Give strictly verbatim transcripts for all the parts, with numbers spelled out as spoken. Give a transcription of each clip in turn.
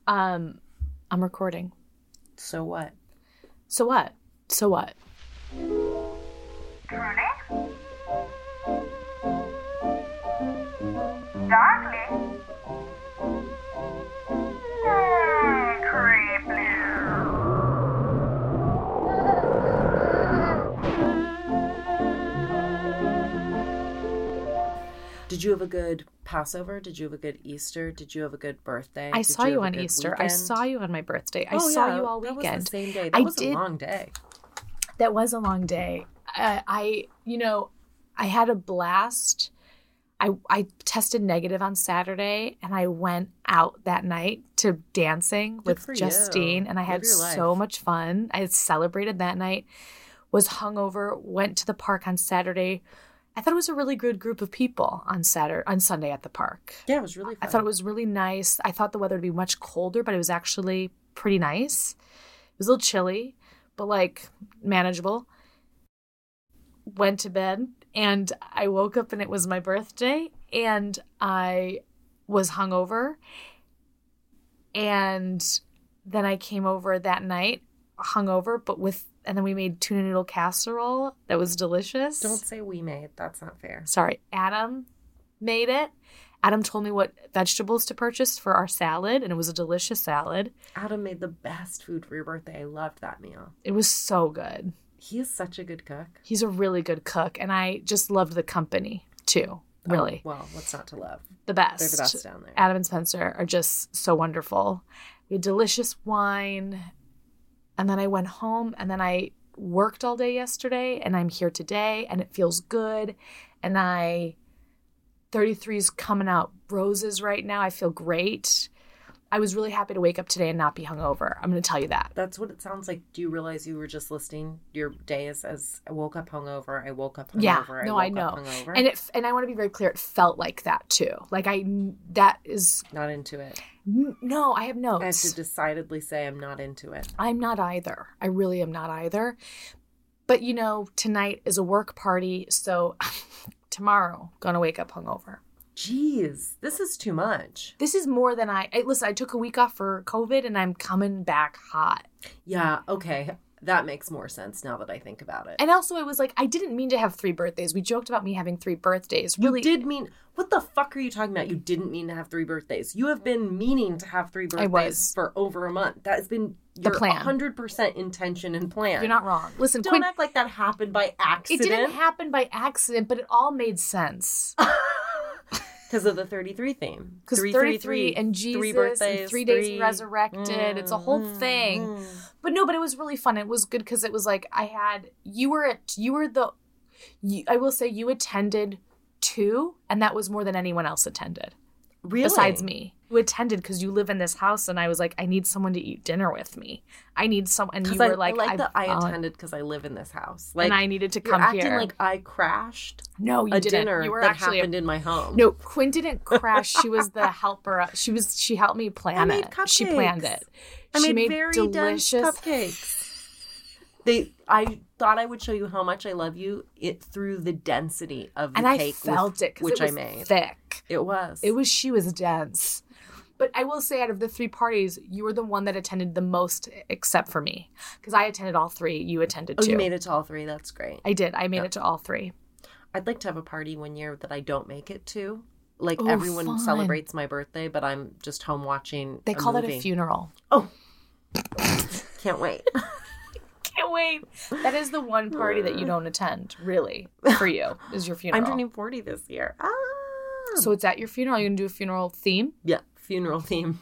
Um, I'm recording. So what? So what? So what? Truly? Darkly? Mm, creepy. Did you have a good Passover? Did you have a good Easter? Did you have a good birthday? I Did saw you, you have a on good Easter. weekend? I saw you on my birthday. I oh, saw yeah, you all that weekend. was the same day. That I was did, a long day. That was a long day. Uh, I, you know, I had a blast. I I tested negative on Saturday, and I went out that night to dancing with for Justine, you. and I had Live your so life. much fun. I celebrated that night, was hungover, went to the park on Saturday. I thought it was a really good group of people on Saturday, on Sunday at the park. Yeah, it was really fun. I thought it was really nice. I thought the weather would be much colder, but it was actually pretty nice. It was a little chilly, but like manageable. Went to bed, and I woke up and it was my birthday, and I was hungover. And then I came over that night hungover, but with, and then we made tuna noodle casserole that was delicious. Don't say we made. That's not fair. Sorry, Adam made it. Adam told me what vegetables to purchase for our salad, and it was a delicious salad. Adam made the best food for your birthday. I loved that meal. It was so good. He is such a good cook. He's a really good cook, and I just loved the company, too, really. Oh, well, what's not to love? The best. They're the best down there. Adam and Spencer are just so wonderful. We had delicious wine, and then I went home, and then I worked all day yesterday, and I'm here today, and it feels good, and I... thirty-three's coming out roses right now. I feel great. I was really happy to wake up today and not be hungover. I'm going to tell you that. That's what it sounds like. Do you realize you were just listing your days as I woke up hungover, I woke up hungover, Yeah, I no, woke I know. up hungover? And it, and I want to be very clear. It felt like that too. Like I, that is Not into it. no. I have notes. I have to decidedly say I'm not into it. I'm not either. I really am not either. But you know, tonight is a work party, so tomorrow gonna wake up hungover. Jeez, this is too much. This is more than I, I listen. I took a week off for COVID, and I'm coming back hot. Yeah, okay. That makes more sense now that I think about it. And also, it was like, I didn't mean to have three birthdays. We joked about me having three birthdays. Really, You did mean... What the fuck are you talking about? You didn't mean to have three birthdays. You have been meaning to have three birthdays was. for over a month. That has been your plan. one hundred percent intention and plan. You're not wrong. Listen, Don't Quinn, act like that happened by it accident. didn't happen by accident, but it all made sense. Because of the thirty-three theme. Because Three, thirty-three three, three, and Jesus three birthdays, and three days three- resurrected. It's a whole thing. Mm. But no, but it was really fun. It was good because it was like I had, you were at, you were the, you, I will say you attended two, and that was more than anyone else attended. Really? Besides me. You attended because you live in this house, and I was like, I need someone to eat dinner with me. I need some, and you Because I, were like, I like that I volun- attended because I live in this house. Like, and I needed to you're come acting here. like I crashed no, you a didn't. dinner You were that actually happened in my home. No, Quinn didn't crash. She was the helper. She was. She helped me plan I made it. She planned it. I she made, made very delicious dense cupcakes. They, I thought I would show you how much I love you it through the density of the and I cake, felt with, it 'cause which it was I made. thick. It was. It was. She was dense. But I will say, out of the three parties, you were the one that attended the most, except for me, because I attended all three. You attended Oh, two. you made it to all three. That's great. I did. I made Yeah. it to all three. I'd like to have a party one year that I don't make it to. Like Oh, everyone fun. celebrates my birthday, but I'm just home watching. They a call movie. that a funeral. Oh, can't wait. Can't wait. That is the one party that you don't attend, really, for you, is your funeral. I'm turning forty this year. Ah. So it's at your funeral. You're going to do a funeral theme? Yeah, funeral theme.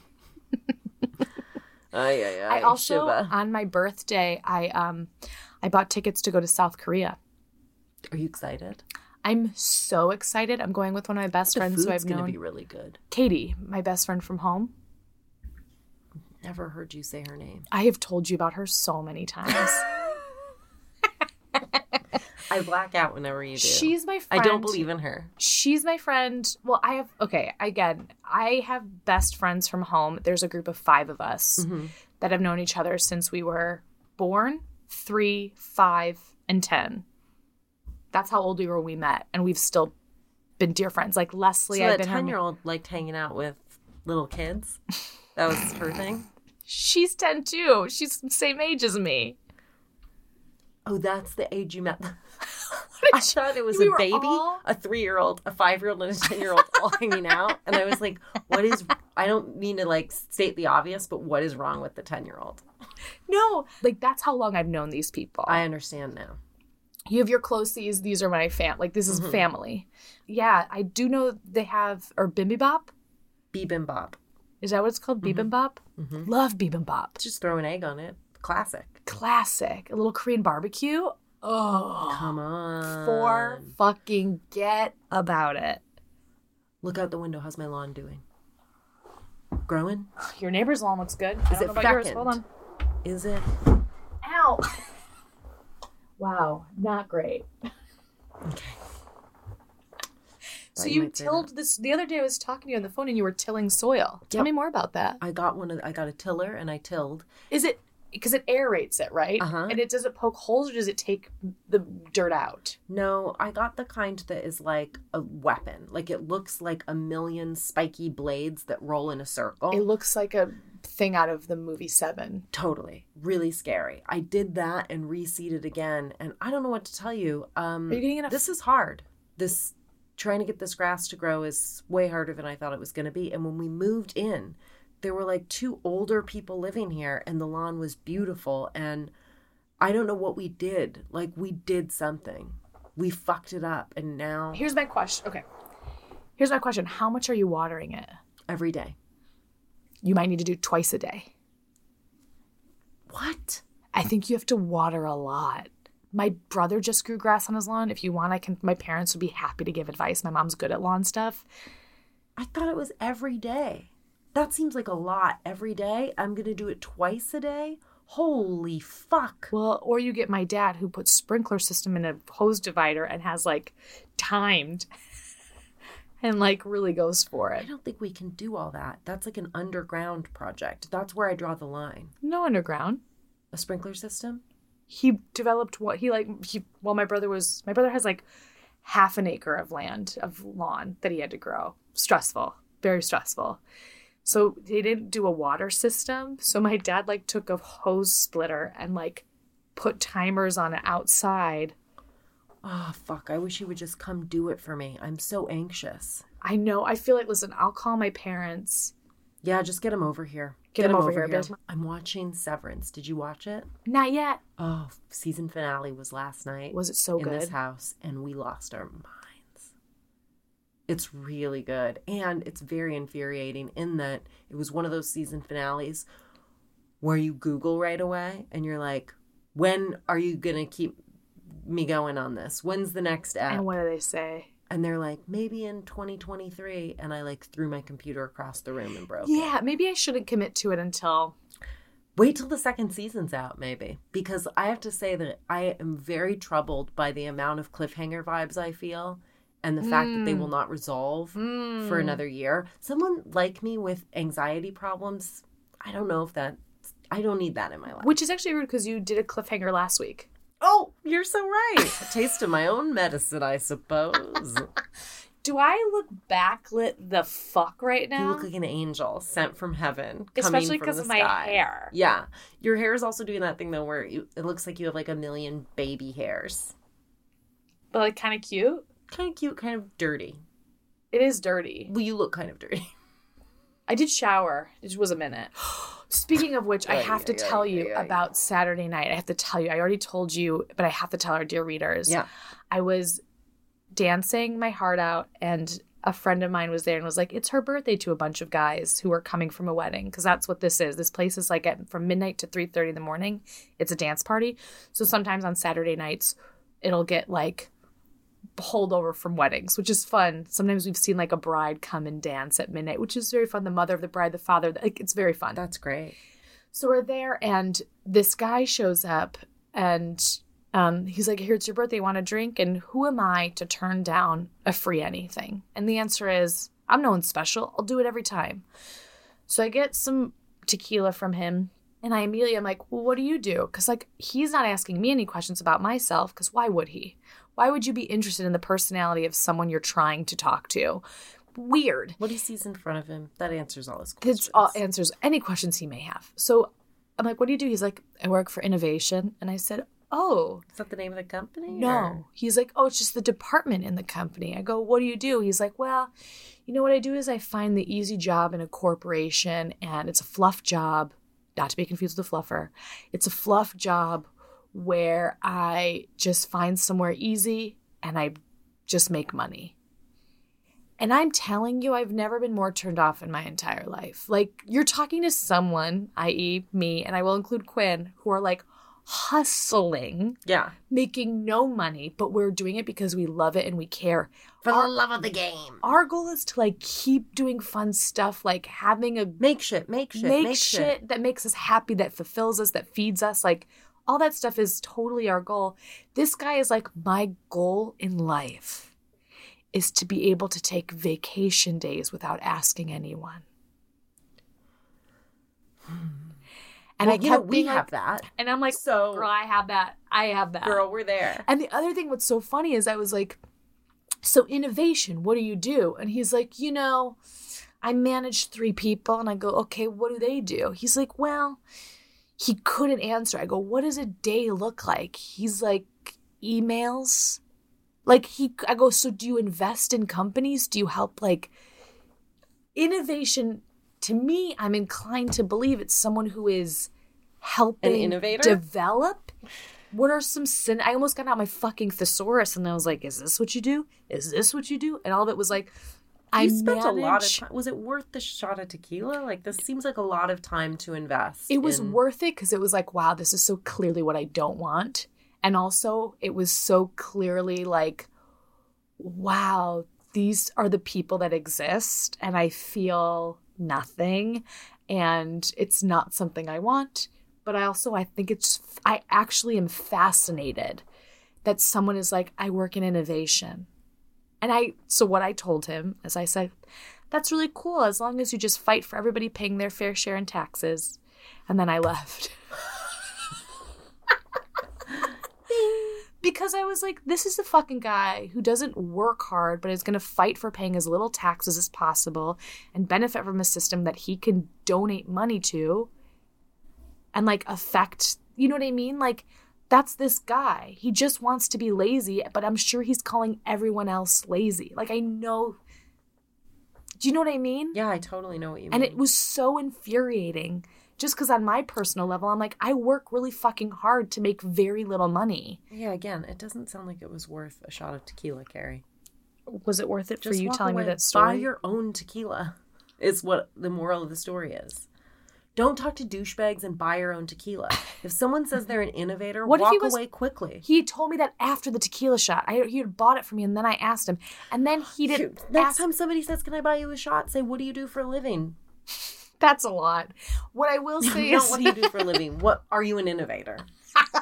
Ay, ay, ay, I also, Shiva. on my birthday, I um, I bought tickets to go to South Korea. Are you excited? I'm so excited. I'm going with one of my best The friends food's who I've gonna known. be really good. Katie, my best friend from home. Never heard you say her name. I have told you about her so many times. I black out whenever you do. She's my friend. I don't believe in her. She's my friend. Well, I have, okay, again, I have best friends from home. There's a group of five of us Mm-hmm. that have known each other since we were born, three, five, and ten. That's how old we were when we met, and we've still been dear friends. Like Leslie, So I've that been her- ten-year-old liked hanging out with little kids? That was her thing? She's ten too. She's the same age as me. Oh, that's the age you met. What I did you- thought it was we a were baby, all- a three-year-old, a five-year-old, and a ten-year-old all hanging out. And I was like, what is, I don't mean to like state the obvious, but what is wrong with the ten-year-old? No, like that's how long I've known these people. I understand now. You have your closies. These are my fam. Like this is Mhm. family. Yeah, I do know they have or bibimbap. Bibimbap. Is that what it's called? Mhm. Bibimbap. Mm-hmm. Love bibimbap. Just throw an egg on it. Classic. Classic. A little Korean barbecue. Oh, Come on. for fucking get about it. Look out the window. How's my lawn doing? Growing? Your neighbor's lawn looks good. I Is don't it know about yours. fecund? Hold on. Is it? Ow. Wow, not great. Okay. So Thought you you might say tilled this the other day. I was talking to you on the phone, and you were tilling soil. Tell Yep. me more about that. I got one of. I got a tiller and I tilled. Is it because it aerates it, right? Uh-huh. And it does it poke holes, or does it take the dirt out? No, I got the kind that is like a weapon. Like it looks like a million spiky blades that roll in a circle. It looks like a thing out of the movie Seven. Totally. Really scary. I did that and reseeded again. And I don't know what to tell you. Um, Are you getting enough? This is hard. This trying to get this grass to grow is way harder than I thought it was going to be. And when we moved in, there were like two older people living here and the lawn was beautiful. And I don't know what we did. Like we did something. We fucked it up. And now Here's my question. Okay. Here's my question. How much are you watering it? every day. You might need to do twice a day. What? I think you have to water a lot. My brother just grew grass on his lawn. If you want, I can. My parents would be happy to give advice. My mom's good at lawn stuff. I thought it was every day. That seems like a lot every day. I'm going to do it twice a day? Holy fuck. Well, or you get my dad who puts sprinkler system in a hose divider and has like timed and like really goes for I it. don't think we can do all that. That's like an underground project. That's where I draw the line. No underground. A sprinkler system? He developed what he like. He well, my brother was my brother has like half an acre of land of lawn that he had to grow. Stressful, very stressful. So they didn't do a water system. So my dad like took a hose splitter and like put timers on it outside. Oh, fuck. I wish he would just come do it for me. I'm so anxious. I know. I feel like listen. I'll call my parents. Yeah, just get him over here. Get him over here, Biz. I'm watching Severance. Did you watch it? Not yet. Oh, season finale was last night. Was it so in good? this house, and we lost our minds. It's really good, and it's very infuriating in that it was one of those season finales where you Google right away, and you're like, "When are you gonna keep me going on this? When's the next app?" And what do they say? And they're like, "Maybe in twenty twenty-three," and I like threw my computer across the room and broke it. Yeah, maybe I shouldn't commit to it until. Wait till the second season's out, maybe. Because I have to say that I am very troubled by the amount of cliffhanger vibes I feel and the fact that they will not resolve Mm. for another year. Someone like me with anxiety problems, I don't know if that, I don't need that in my life. Which is actually rude because you did a cliffhanger last week. Oh, you're so right. A taste of my own medicine, I suppose. Do I look backlit the fuck right now? You look like an angel sent from heaven. Especially because because of my hair. Yeah. Your hair is also doing that thing, though, where you, it looks like you have like a million baby hairs. But like kind of cute. Kind of cute, kind of dirty. It is dirty. Well, you look kind of dirty. I did shower. It was a minute. Speaking of which, I Ay, have to ay, tell ay, you ay, ay. about Saturday night. I have to tell you. I already told you, but I have to tell our dear readers. Yeah. I was dancing my heart out, and a friend of mine was there and was like, it's her birthday to a bunch of guys who are coming from a wedding, because that's what this is. This place is like at, from midnight to three thirty in the morning. It's a dance party. So sometimes on Saturday nights, it'll get like holdover from weddings, which is fun. Sometimes we've seen like a bride come and dance at midnight, which is very fun. The mother of the bride, the father, like, it's very fun. That's great. So we're there, and this guy shows up, and um, he's like, here, it's your birthday, want a drink? And who am I to turn down a free anything? And the answer is, I'm no one special. I'll do it every time. So I get some tequila from him, and I immediately am like, well, what do you do? Because, like, he's not asking me any questions about myself, because why would he? Why would you be interested in the personality of someone you're trying to talk to? weird. What he sees in front of him, that answers all his questions. It all answers any questions he may have. So I'm like, what do you do? He's like, I work for innovation. And I said, oh. Is that the name of the company? No. Or? He's like, oh, it's just the department in the company. I go, what do you do? He's like, well, you know what I do is I find the easy job in a corporation, and it's a fluff job, not to be confused with a fluffer. It's a fluff job where I just find somewhere easy and I just make money. And I'm telling you, I've never been more turned off in my entire life. Like, you're talking to someone, that is me, and I will include Quinn, who are like hustling, Yeah. making no money, but we're doing it because we love it and we care. For Our- the love of the game. Our goal is to like keep doing fun stuff, like having a Make shit, make shit, make, make, shit, shit. that makes us happy, that fulfills us, that feeds us. Like, all that stuff is totally our goal. This guy is like, my goal in life is to be able to take vacation days without asking anyone. And Well, I you kept know, we being have like, that. and I'm like, So- girl, I have that. I have that. Girl, we're there. And the other thing, what's so funny is I was like, so innovation, what do you do? And he's like, you know, I manage three people. And I go, okay, what do they do? He's like, well, he couldn't answer. I go, what does a day look like? He's like, emails. Like he, I go, so do you invest in companies? Do you help like innovation? To me, I'm inclined to believe it's someone who is helping innovator? develop. What are some sin? I almost got out my fucking thesaurus and I was like, is this what you do? Is this what you do? And all of it was like, I You spent manage. a lot of time. Was it worth the shot of tequila? Like, this seems like a lot of time to invest. It was in... worth it because it was like, wow, this is so clearly what I don't want. And also, it was so clearly like, wow, these are the people that exist and I feel nothing and it's not something I want. But I also, I think it's, I actually am fascinated that someone is like, I work in innovation. And I, so what I told him is I said, that's really cool as long as you just fight for everybody paying their fair share in taxes. And then I left. Because I was like, this is the fucking guy who doesn't work hard, but is going to fight for paying as little taxes as possible and benefit from a system that he can donate money to and like affect, you know what I mean? Like, that's this guy. He just wants to be lazy, but I'm sure he's calling everyone else lazy. Like, I know. Do you know what I mean? Yeah, I totally know what you mean. And it was so infuriating. Just because on my personal level, I'm like, I work really fucking hard to make very little money. Yeah, again, it doesn't sound like it was worth a shot of tequila, Carrie. Was it worth it for Just you walk telling away. me that story? Buy your own tequila is what the moral of the story is. Don't talk to douchebags and buy your own tequila. If someone says they're an innovator, What if walk he was- away quickly. He told me that after the tequila shot. I, he had bought it for me, and then I asked him. And then he didn't Next ask. time somebody says, can I buy you a shot? Say, what do you do for a living? That's a lot. What I will say No, is... what do you do for a living? What are you an innovator? Can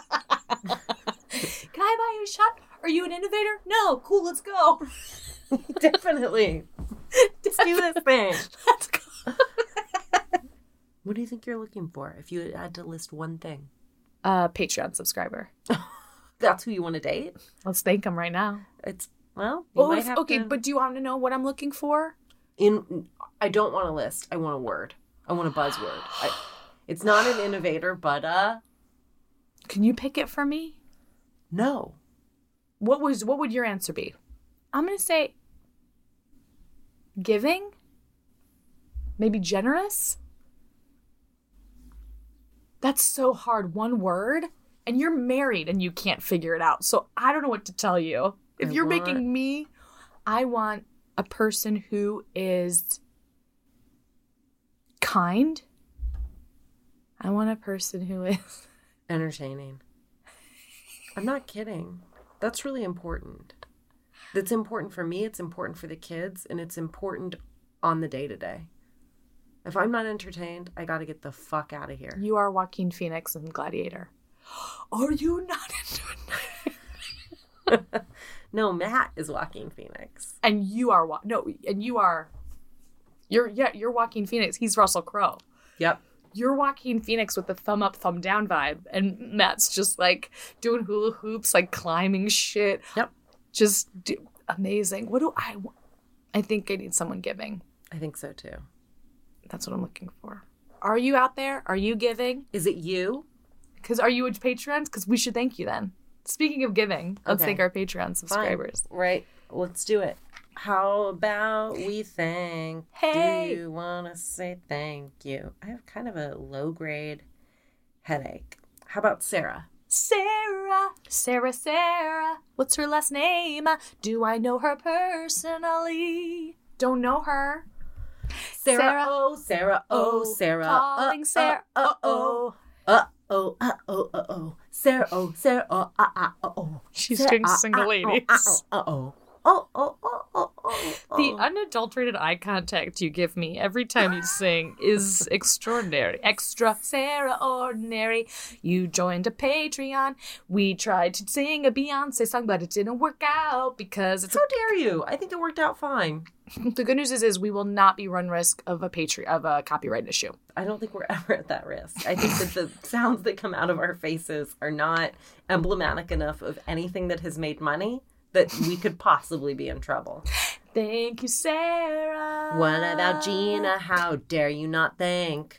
I buy you a shot? Are you an innovator? No. Cool, let's go. Definitely. Let's do this thing. Let's go. What do you think you're looking for if you had to list one thing? Uh, Patreon subscriber. That's who you want to date? Let's thank him right now. It's, well, you Oh, might if- have okay, to... but do you want to know what I'm looking for? In, I don't want a list. I want a word. I want a buzzword. I, it's not an innovator, but uh, Can you pick it for me? no. What was what would your answer be? I'm gonna say giving, maybe generous. That's so hard. One word, and you're married and you can't figure it out. So I don't know what to tell you. If I you're want- making me, I want a person who is kind. I want a person who is Entertaining. I'm not kidding. That's really important. That's important for me. It's important for the kids, and it's important on the day to day. If I'm not entertained, I got to get the fuck out of here. You are Joaquin Phoenix in Gladiator. Are you not into it? No, Matt is Joaquin Phoenix. And you are Wa- no, and you are. You're yeah, you're Joaquin Phoenix. He's Russell Crowe. Yep. You're Joaquin Phoenix with the thumb up, thumb down vibe, and Matt's just like doing hula hoops, like climbing shit. Yep. Just do, amazing. What do I? wa- I think I need someone giving. I think so too. That's what I'm looking for. Are you out there? Are you giving? Is it you? Because are you a Patreon? Because we should thank you then. Speaking of giving, let's Okay. thank our Patreon subscribers. Fine. Right. Let's do it. How about we thank? Hey. Do you want to say thank you? I have kind of a low grade headache. How about Sarah? Sarah, Sarah, Sarah. What's her last name? Do I know her personally? Don't know her. Sarah, Sarah. oh, Sarah, oh, Sarah. Calling uh, Sarah. Uh, oh. Uh oh, uh oh, uh oh. Sarah, oh, Sarah, oh, uh, uh, uh oh. She's Sarah, doing uh, single uh, ladies. Uh oh, uh oh. Oh, oh, oh, oh, oh, oh. The unadulterated eye contact you give me every time you sing is extraordinary. Extra Sarah ordinary. You joined a Patreon. We tried to sing a Beyonce song, but it didn't work out because it's How dare you? I think it worked out fine. the good news is, is we will not be run risk of a Patreon of a copyright issue. I don't think we're ever at that risk. I think that the sounds that come out of our faces are not emblematic enough of anything that has made money that we could possibly be in trouble. Thank you, Sarah. What about Gina? How dare you not thank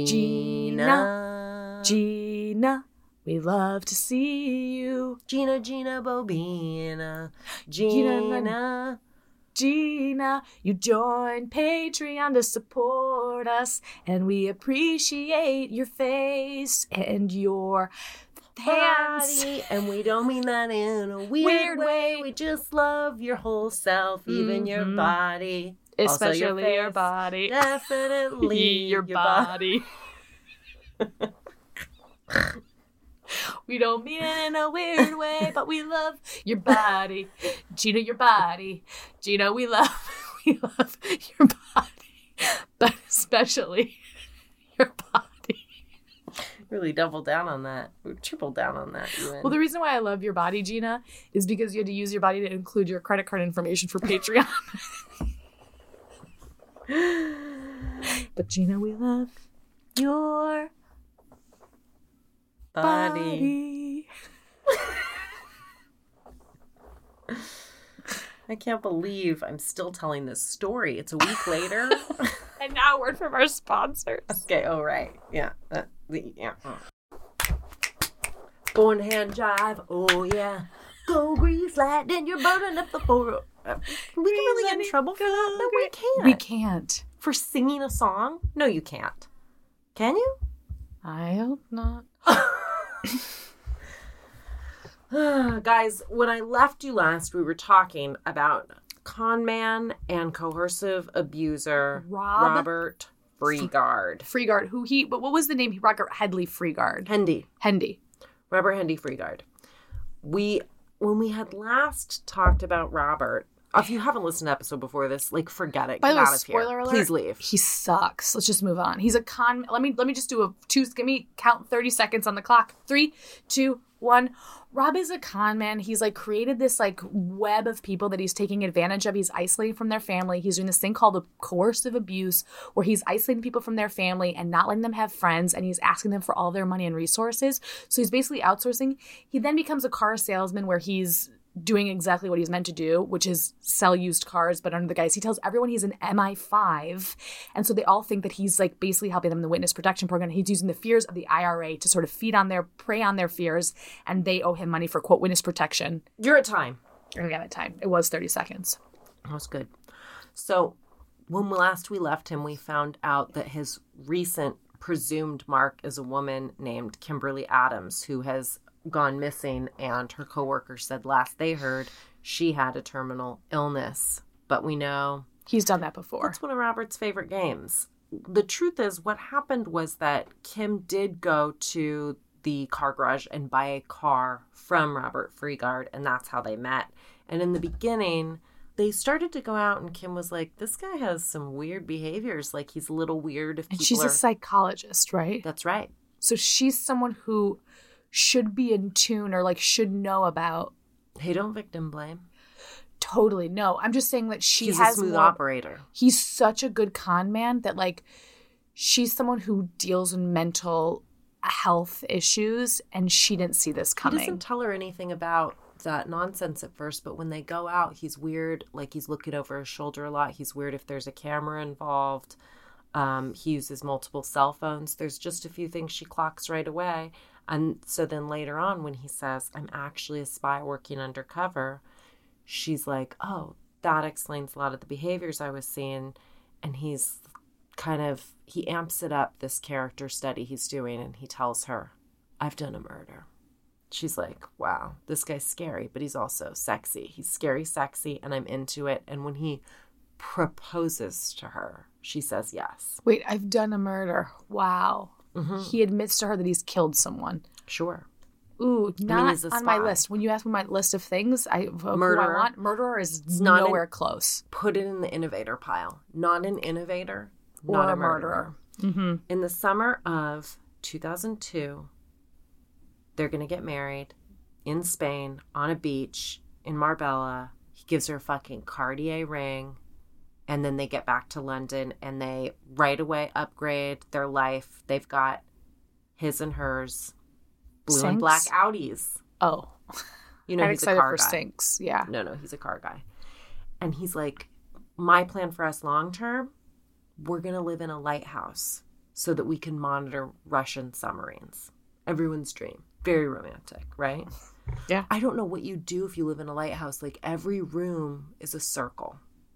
Gina? Gina, we love to see you. Gina, Gina, Bobina. Gina, Gina. Gina, you joined Patreon to support us, and we appreciate your face and your hands. Body, and we don't mean that in a weird, Weird way. way. We just love your whole self, even your Mhm. body. Also Especially your, face. body. Definitely your, body. We don't mean it in a weird way, but we love your body. Gina, your body. Gina, we love we love your body. But especially your body. Really double down on that. Or triple down on that. Even. Well, the reason why I love your body, Gina, is because you had to use your body to include your credit card information for Patreon. But Gina, we love your body. body. I can't believe I'm still telling this story. It's a week later. And now a word from our sponsors. Okay, oh, right. Yeah. Uh, the, yeah. Born hand jive. Oh, yeah. Go grease lightning. You're burning up the floor. Uh, we can really get in trouble for that? No, we can't. We can't. For singing a song? No, you can't. Can you? I hope not. Guys, when I left you last, we were talking about con man and coercive abuser Rob Robert Freegard. Freegard, who he, but what was the name? He Robert Headley Freegard. Hendy. Hendy. Robert Hendy Freegard. We, when we had last talked about Robert, if you haven't listened to an episode before this, like, forget it. By Get the way, out of spoiler here. alert. Please leave. He sucks. Let's just move on. He's a con. Let me let me just do a two. Give me count thirty seconds on the clock. Three, two, one. Rob is a con man. He's like created this like web of people that he's taking advantage of. He's isolating from their family. He's doing this thing called a coercive abuse, where he's isolating people from their family and not letting them have friends, and he's asking them for all their money and resources. So he's basically outsourcing. He then becomes a car salesman, where he's doing exactly what he's meant to do, which is sell used cars, but under the guise. He tells everyone he's an M I five, and so they all think that he's like basically helping them in the witness protection program. He's using the fears of the I R A to sort of feed on their, prey on their fears, and they owe him money for, quote, witness protection. You're at time. I got it time. It was thirty seconds. That was good. So when last we left him, we found out that his recent presumed mark is a woman named Kimberly Adams, who has gone missing, and her coworker said last they heard she had a terminal illness. But we know He's done that before. that's one of Robert's favorite games. The truth is, what happened was that Kim did go to the car garage and buy a car from Robert Freegard, and that's how they met. And in the beginning, they started to go out, and Kim was like, this guy has some weird behaviors. Like, he's a little weird if And people she's are... a psychologist, right? That's right. So she's someone who should be in tune or like should know about. Hey, don't victim blame. Totally. No, I'm just saying that she He's has a smooth more- operator. He's such a good con man that like she's someone who deals in mental health issues, and she didn't see this He coming. doesn't tell her anything about that nonsense at first, but when they go out, he's weird. Like, he's looking over his shoulder a lot. He's weird if there's a camera involved. Um, he uses multiple cell phones. There's just a few things she clocks right away. And so then later on, when he says, I'm actually a spy working undercover, she's like, oh, that explains a lot of the behaviors I was seeing. And he's kind of, he amps it up, this character study he's doing, and he tells her, I've done a murder. She's like, wow, this guy's scary, but he's also sexy. He's scary, sexy, and I'm into it. And when he proposes to her, she says yes. Wait, I've done a murder. Wow. Mm-hmm. He admits to her that he's killed someone. Sure. Ooh, not I mean, he's a on my spy. list. When you ask me my list of things, I who I Murderer. want, murderer is not nowhere in- close. Put it in the innovator pile. Not an innovator, Or not a a murderer. murderer. Mm-hmm. In the summer of two thousand two, they're going to get married in Spain on a beach in Marbella. He gives her a fucking Cartier ring. And then they get back to London and they right away upgrade their life. They've got his and hers blue and Sinks? black Audis. Oh. You know, I'm he's a excited car for guy. Sinks. Yeah. No, no, he's a car guy. And he's like, my plan for us long term, we're going to live in a lighthouse so that we can monitor Russian submarines. Everyone's dream. Very romantic, right? Yeah. I don't know what you do if you live in a lighthouse. Like, every room is a circle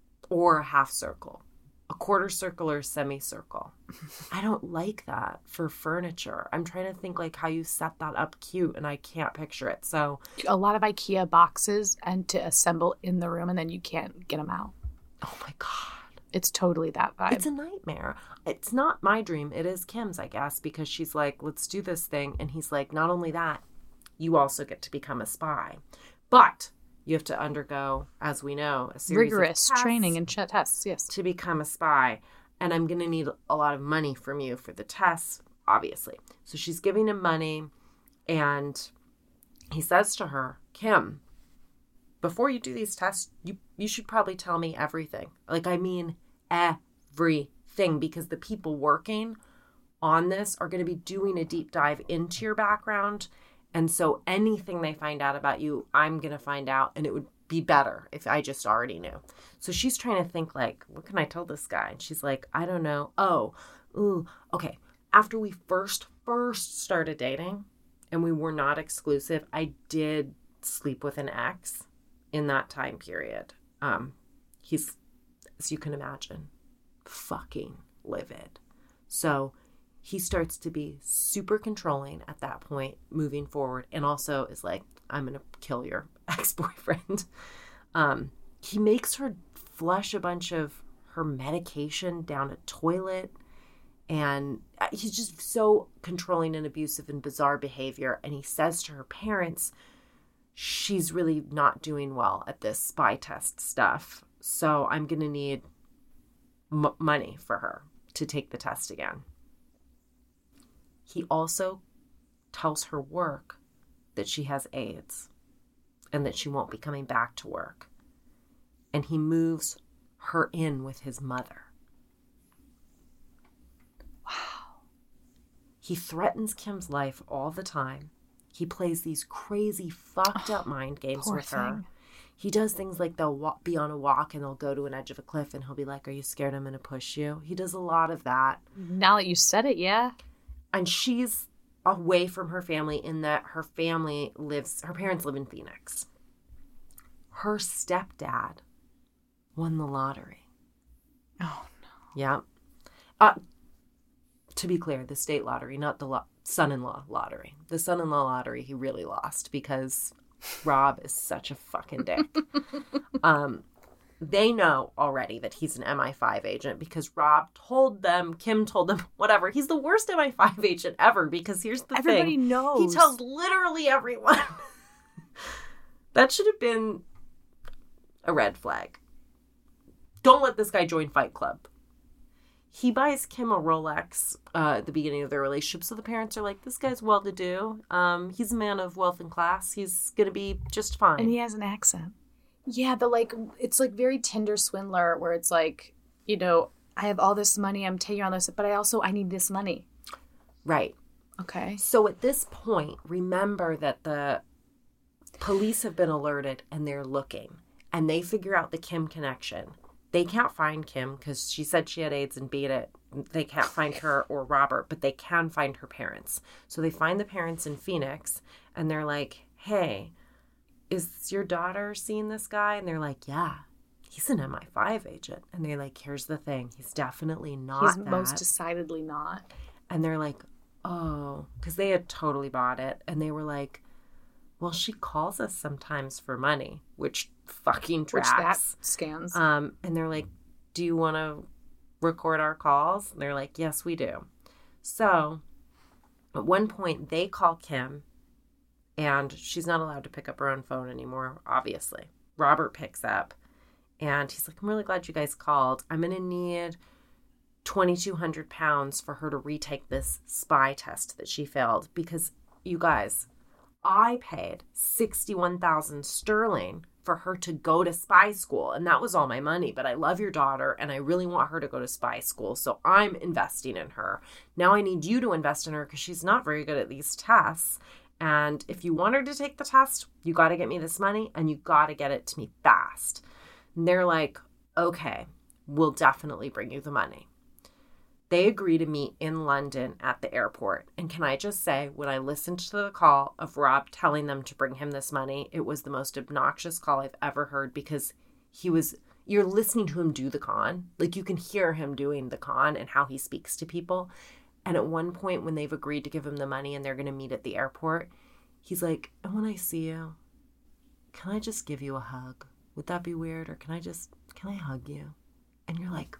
or a half circle, a quarter circle or a semicircle. I don't like that for furniture. I'm trying to think like how you set that up cute, and I can't picture it. So A lot of IKEA boxes and to assemble in the room, and then you can't get them out. oh my God. It's totally that vibe. It's a nightmare. It's not my dream. It is Kim's, I guess, because she's like, let's do this thing. And he's like, not only that, you also get to become a spy. But you have to undergo, as we know, a series rigorous of tests training and ch- tests. Yes. to become a spy. And I'm going to need a lot of money from you for the tests, obviously. So she's giving him money. And he says to her, Kim, before you do these tests, you, you should probably tell me everything. Like, I mean, everything. Because the people working on this are going to be doing a deep dive into your background. And so anything they find out about you, I'm going to find out. And it would be better if I just already knew. So she's trying to think like, what can I tell this guy? And she's like, I don't know. Oh, ooh, okay. After we first, first started dating and we were not exclusive, I did sleep with an ex in that time period. Um, he's, as you can imagine, fucking livid. So he starts to be super controlling at that point moving forward, and also is like, I'm going to kill your ex-boyfriend. Um, he makes her flush a bunch of her medication down a toilet, and he's just so controlling and abusive and bizarre behavior. And he says to her parents, she's really not doing well at this spy test stuff, so I'm going to need m- money for her to take the test again. He also tells her work that she has AIDS and that she won't be coming back to work. And he moves her in with his mother. Wow. He threatens Kim's life all the time. He plays these crazy, fucked up mind games poor with her. thing. He does things like they'll walk, be on a walk and they'll go to an edge of a cliff and he'll be like, are you scared I'm going to push you? He does a lot of that. Now that you said it, yeah. And she's away from her family in that her family lives, her parents live in Phoenix. Her stepdad won the lottery. Oh, no. Yeah. Uh, to be clear, the state lottery, not the lo- son-in-law lottery. The son-in-law lottery he really lost because Rob is such a fucking dick. um, They know already that he's an M I five agent because Rob told them, Kim told them, whatever. He's the worst M I five agent ever because here's the Everybody thing. knows. He tells literally everyone. That should have been a red flag. Don't let this guy join Fight Club. He buys Kim a Rolex uh, at the beginning of their relationship. So the parents are like, this guy's well-to-do. Um, he's a man of wealth and class. He's going to be just fine. And he has an accent. Yeah, the like, it's like very Tinder swindler where it's like, you know, I have all this money, I'm taking on this, but I also, I need this money. Right. Okay. So at this point, remember that the Police have been alerted and they're looking. And they figure out the Kim connection. They can't find Kim because she said she had AIDS and beat it. They can't find her or Robert, but they can find her parents. So they find the parents in Phoenix and they're like, hey, is your daughter seeing this guy? And they're like, yeah, he's an M I five agent. And they're like, here's the thing. He's definitely not He's that. most decidedly not. And they're like, oh, because they had totally bought it. And they were like, well, she calls us sometimes for money, which fucking tracks. Which that scans. Um, and they're like, do you want to record our calls? And they're like, yes, we do. So at one point they call Kim and she's not allowed to pick up her own phone anymore, obviously. Robert picks up and he's like, I'm really glad you guys called. I'm going to need twenty-two hundred pounds for her to retake this spy test that she failed because you guys, I paid sixty-one thousand sterling for her to go to spy school. And that was all my money. But I love your daughter and I really want her to go to spy school. So I'm investing in her. Now I need you to invest in her because she's not very good at these tests. And if you want her to take the test, you got to get me this money and you got to get it to me fast. And they're like, okay, we'll definitely bring you the money. They agree to meet in London at the airport. And can I just say, when I listened to the call of Rob telling them to bring him this money, it was the most obnoxious call I've ever heard because he was, you're listening to him do the con. Like you can hear him doing the con and how he speaks to people. And at one point when they've agreed to give him the money and they're going to meet at the airport, he's like, and when I see you, can I just give you a hug? Would that be weird? Or can I just, can I hug you? And you're like,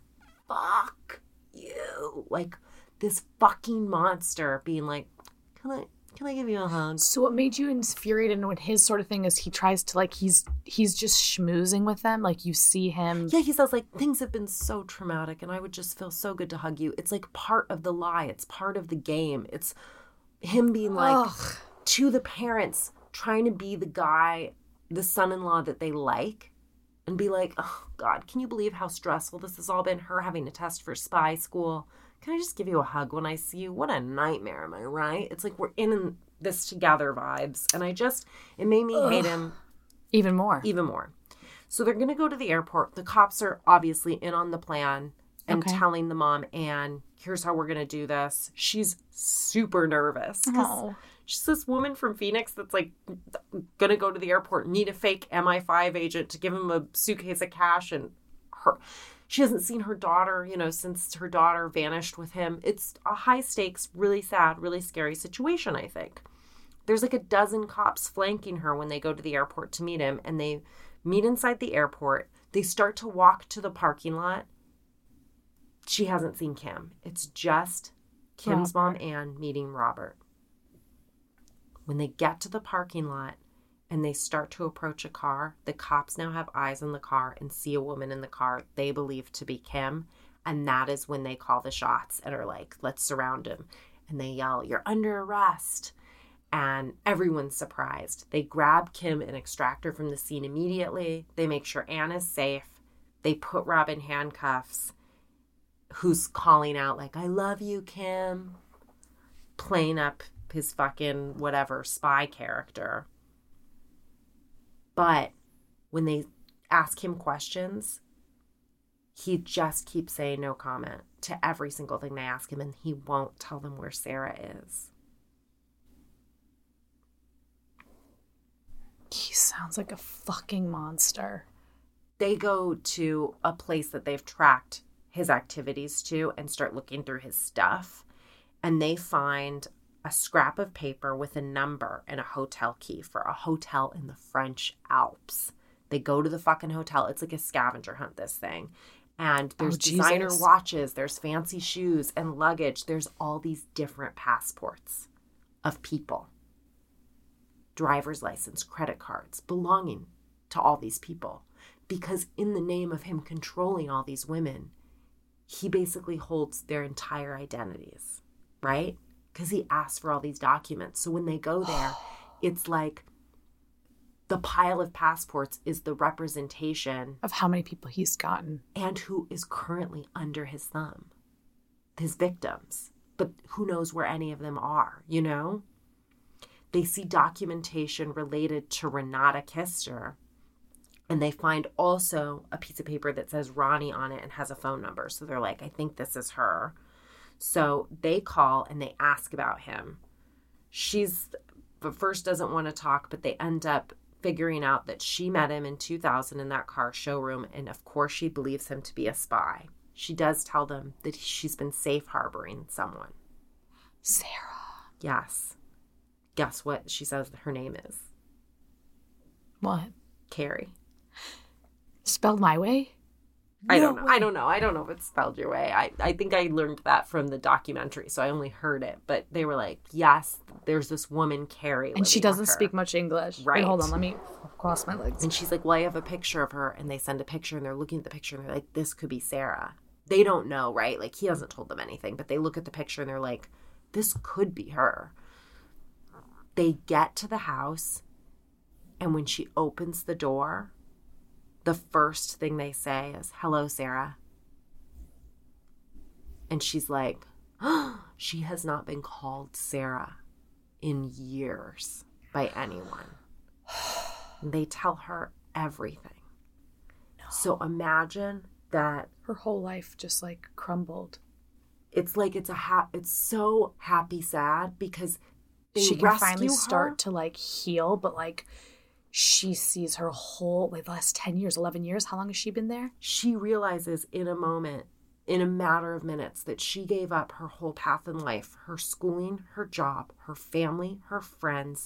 fuck you. Like this fucking monster being like, can I, can I give you a hug? So what made you infuriated with his sort of thing is he tries to like, he's, he's just schmoozing with them. Like you see him. Yeah, he says like, things have been so traumatic and I would just feel so good to hug you. It's like part of the lie. It's part of the game. It's him being like Ugh. to the parents, trying to be the guy, the son-in-law that they like. And be like, oh, God, can you believe how stressful this has all been? Her having to test for spy school. Can I just give you a hug when I see you? What a nightmare, am I right? It's like we're in this together vibes. And I just, it made me Ugh. hate him. Even more. Even more. So they're going to go to the airport. The cops are obviously in on the plan and okay. telling the mom, Anne, here's how we're going to do this. She's super nervous. Oh. She's this woman from Phoenix that's like going to go to the airport, need a fake M I five agent to give him a suitcase of cash. And her, she hasn't seen her daughter, you know, since her daughter vanished with him. It's a high stakes, really sad, really scary situation, I think. There's like a dozen cops flanking her when they go to the airport to meet him. And they meet inside the airport. They start to walk to the parking lot. She hasn't seen Kim. It's just Kim's Robert. Mom, Anne, meeting Robert. When they get to the parking lot and they start to approach a car, the cops now have eyes on the car and see a woman in the car they believe to be Kim. And that is when they call the shots and are like, let's surround him. And they yell, you're under arrest. And everyone's surprised. They grab Kim and extract her from the scene immediately. They make sure Anne is safe. They put Rob in handcuffs, who's calling out like, I love you, Kim, playing up his fucking whatever spy character. But when they ask him questions, he just keeps saying no comment to every single thing they ask him, and he won't tell them where Sarah is. He sounds like a fucking monster. They go to a place that they've tracked his activities to and start looking through his stuff, and they find a scrap of paper with a number and a hotel key for a hotel in the French Alps. They go to the fucking hotel. It's like a scavenger hunt, this thing. And there's oh, designer Jesus. watches, there's fancy shoes and luggage. There's all these different passports of people. Driver's license, credit cards, belonging to all these people. Because in the name of him controlling all these women, he basically holds their entire identities, right? Because he asked for all these documents. So when they go there, it's like the pile of passports is the representation of how many people he's gotten. And who is currently under his thumb. His victims. But who knows where any of them are, you know? They see documentation related to Renata Kister. And they find also a piece of paper that says Ronnie on it and has a phone number. So they're like, I think this is her. So they call and they ask about him. She's, at first doesn't want to talk, but they end up figuring out that she met him in two thousand in that car showroom. And of course she believes him to be a spy. She does tell them that she's been safe harboring someone. Sarah. Yes. Guess what she says her name is? What? Carrie. Spelled my way? I No don't know. way. I don't know. I don't know if it's spelled your way. I, I think I learned that from the documentary, so I only heard it. But they were like, yes, there's this woman, Carrie. And she living with doesn't her. speak much English. Right. Wait, hold on. Let me cross my legs. And she's like, well, I have a picture of her. And they send a picture, and they're looking at the picture, and they're like, this could be Sarah. They don't know, right? Like, he hasn't told them anything. But they look at the picture, and they're like, this could be her. They get to the house, and when she opens the door, the first thing they say is, hello, Sarah. And she's like, oh, she has not been called Sarah in years by anyone. And they tell her everything. No. So imagine that. Her whole life just like crumbled. It's like it's a ha- it's so happy sad because they She can rescue finally her. start to like heal, but like she sees her whole, like the last ten years, eleven years. How long has she been there? She realizes in a moment, in a matter of minutes, that she gave up her whole path in life, her schooling, her job, her family, her friends,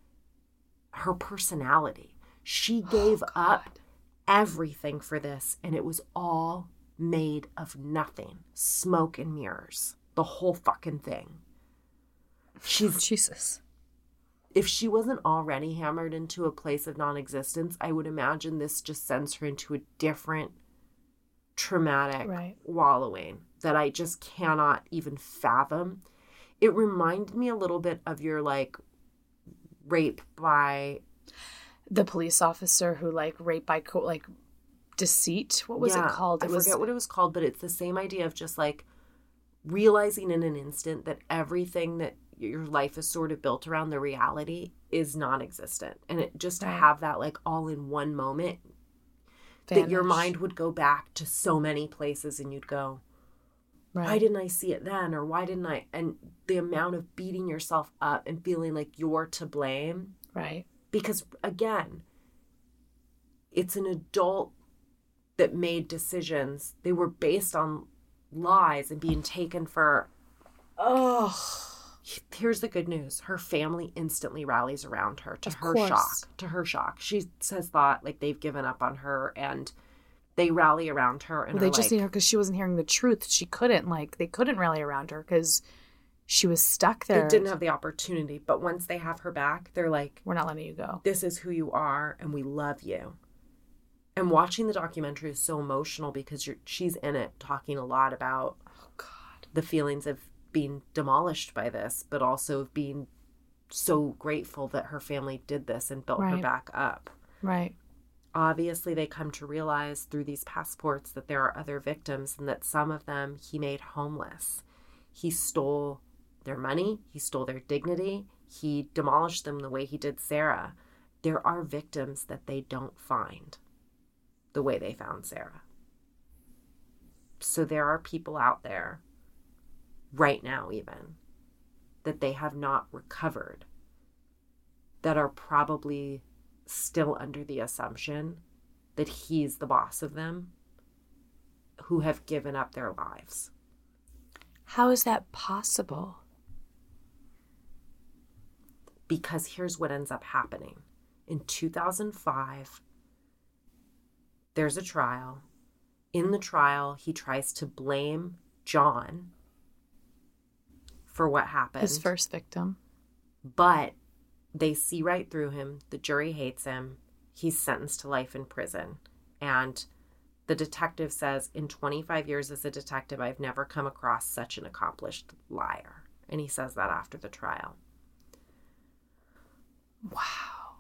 her personality. She gave Oh, up everything for this, and it was all made of nothing. Smoke and mirrors. The whole fucking thing. She's Jesus. If she wasn't already hammered into a place of non-existence, I would imagine this just sends her into a different traumatic Right. wallowing that I just cannot even fathom. It reminded me a little bit of your like rape by The police officer who like raped by co- like deceit. What was yeah, it called? I It was forget what it was called, but it's the same idea of just like realizing in an instant that everything that your life is sort of built around, the reality is non-existent. And it just to Right. have that like all in one moment that your vanished. mind would go back to so many places and you'd go, Right. why didn't I see it then? Or why didn't I? And the amount of beating yourself up and feeling like you're to blame. Right. Because again, it's an adult that made decisions. They were based on lies and being taken for, oh, here's the good news. Her family instantly rallies around her to Of her course. shock, to her shock. She says thought like they've given up on her and they rally around her. And Well, they are just like, need her because she wasn't hearing the truth. She couldn't like they couldn't rally around her because she was stuck they there. didn't have the opportunity. But once they have her back, they're like, We're not letting you go. this is who you are and we love you. And watching the documentary is so emotional because you're, she's in it talking a lot about Oh God. the feelings of being demolished by this, but also of being so grateful that her family did this and built her Right. back up. Right. Obviously, they come to realize through these passports that there are other victims and that some of them he made homeless. He stole their money. He stole their dignity. He demolished them the way he did Sarah. There are victims that they don't find the way they found Sarah. So there are people out there right now even that they have not recovered that are probably still under the assumption that he's the boss of them, who have given up their lives. How is that possible? Because here's what ends up happening. In two thousand five, there's a trial. In the trial, he tries to blame John for what happened. His first victim. But they see right through him. The jury hates him. He's sentenced to life in prison. And the detective says, in twenty-five years as a detective, I've never come across such an accomplished liar. And he says that after the trial. Wow.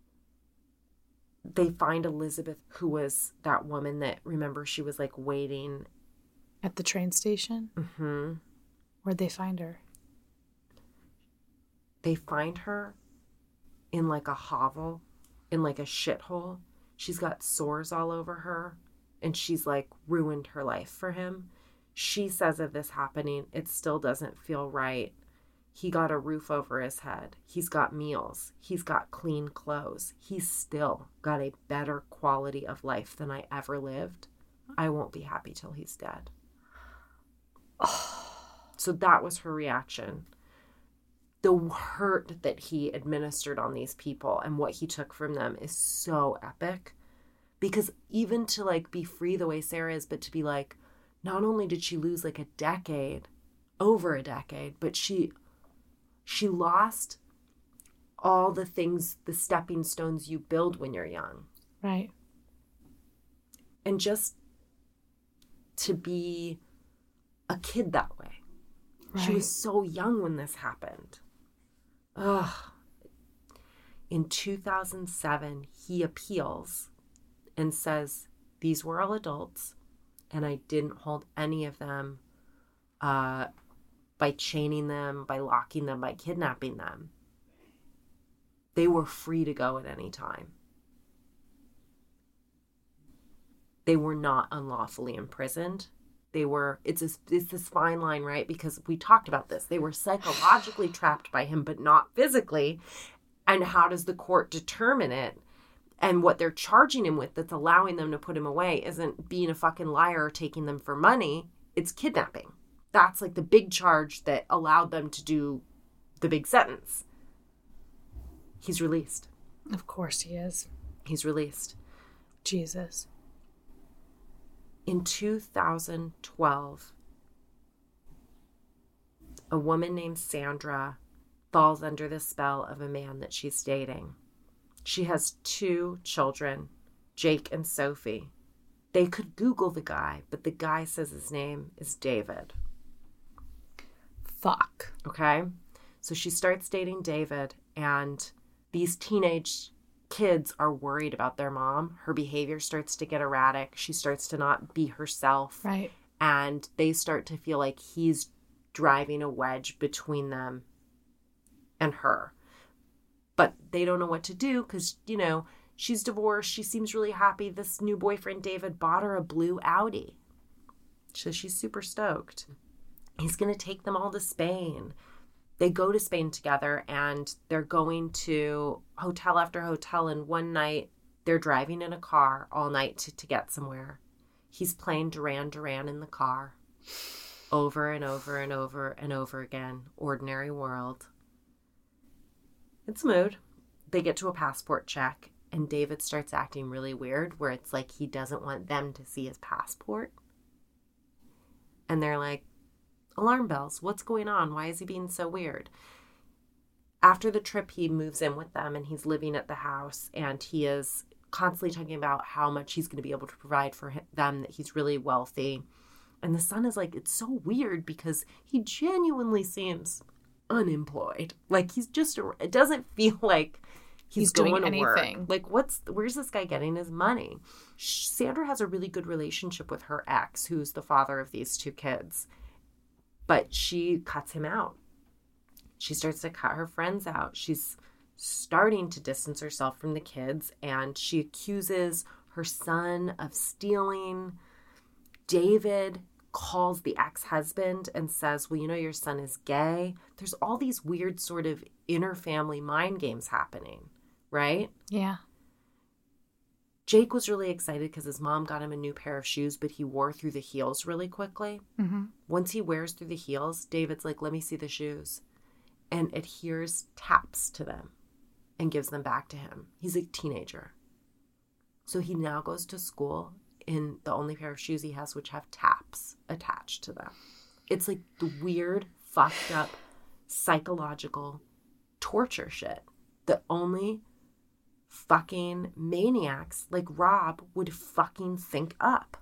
They find Elizabeth, who was that woman that, remember, she was like waiting. At the train station? Mm-hmm. Where'd they find her? They find her in like a hovel, in like a shithole. She's got sores all over her, and she's like ruined her life for him. She says of this happening, it still doesn't feel right. He got a roof over his head. He's got meals. He's got clean clothes. He's still got a better quality of life than I ever lived. I won't be happy till he's dead. So that was her reaction. The hurt that he administered on these people and what he took from them is so epic. Because even to like be free the way Sarah is, but to be like, not only did she lose like a decade, over a decade, but she she lost all the things, the stepping stones you build when you're young. Right. And just to be a kid that way. Right. She was so young when this happened. Ugh. In two thousand seven, he appeals and says, these were all adults, and I didn't hold any of them uh, by chaining them, by locking them, by kidnapping them. They were free to go at any time. They were not unlawfully imprisoned. They were, it's, a, it's this fine line, right? Because we talked about this. They were psychologically trapped by him, but not physically. And how does the court determine it? And what they're charging him with that's allowing them to put him away isn't being a fucking liar or taking them for money. It's kidnapping. That's like the big charge that allowed them to do the big sentence. He's released. Of course he is. He's released. Jesus. In two thousand twelve, a woman named Sandra falls under the spell of a man that she's dating. She has two children, Jake and Sophie. They could Google the guy, but the guy says his name is David. Fuck. Okay? So she starts dating David, and these teenage kids are worried about their mom. Her behavior starts to get erratic. She starts to not be herself. Right. And they start to feel like he's driving a wedge between them and her. But they don't know what to do because, you know, she's divorced. She seems really happy. This new boyfriend, David, bought her a blue Audi. So she's super stoked. He's going to take them all to Spain. They go to Spain together, and they're going to hotel after hotel. And one night, they're driving in a car all night to, to get somewhere. He's playing Duran Duran in the car over and over and over and over again. Ordinary world. It's mood. They get to a passport check, and David starts acting really weird, where it's like he doesn't want them to see his passport. And they're like, alarm bells. What's going on? Why is he being so weird? After the trip, he moves in with them, and he's living at the house, and he is constantly talking about how much he's going to be able to provide for him, them, that he's really wealthy. And the son is like, it's so weird because he genuinely seems unemployed. Like he's just, it doesn't feel like he's, he's going doing to anything. work. Like what's, where's this guy getting his money? Sandra has a really good relationship with her ex, who's the father of these two kids. But she cuts him out. She starts to cut her friends out. She's starting to distance herself from the kids, and she accuses her son of stealing. David calls the ex-husband and says, well, you know, your son is gay. There's all these weird sort of inter-family mind games happening, right? Yeah. Jake was really excited because his mom got him a new pair of shoes, but he wore through the heels really quickly. Mm-hmm. Once he wears through the heels, David's like, let me see the shoes, and adheres taps to them and gives them back to him. He's a teenager. So he now goes to school in the only pair of shoes he has, which have taps attached to them. It's like the weird, fucked up, psychological torture shit that only fucking maniacs like Rob would fucking think up.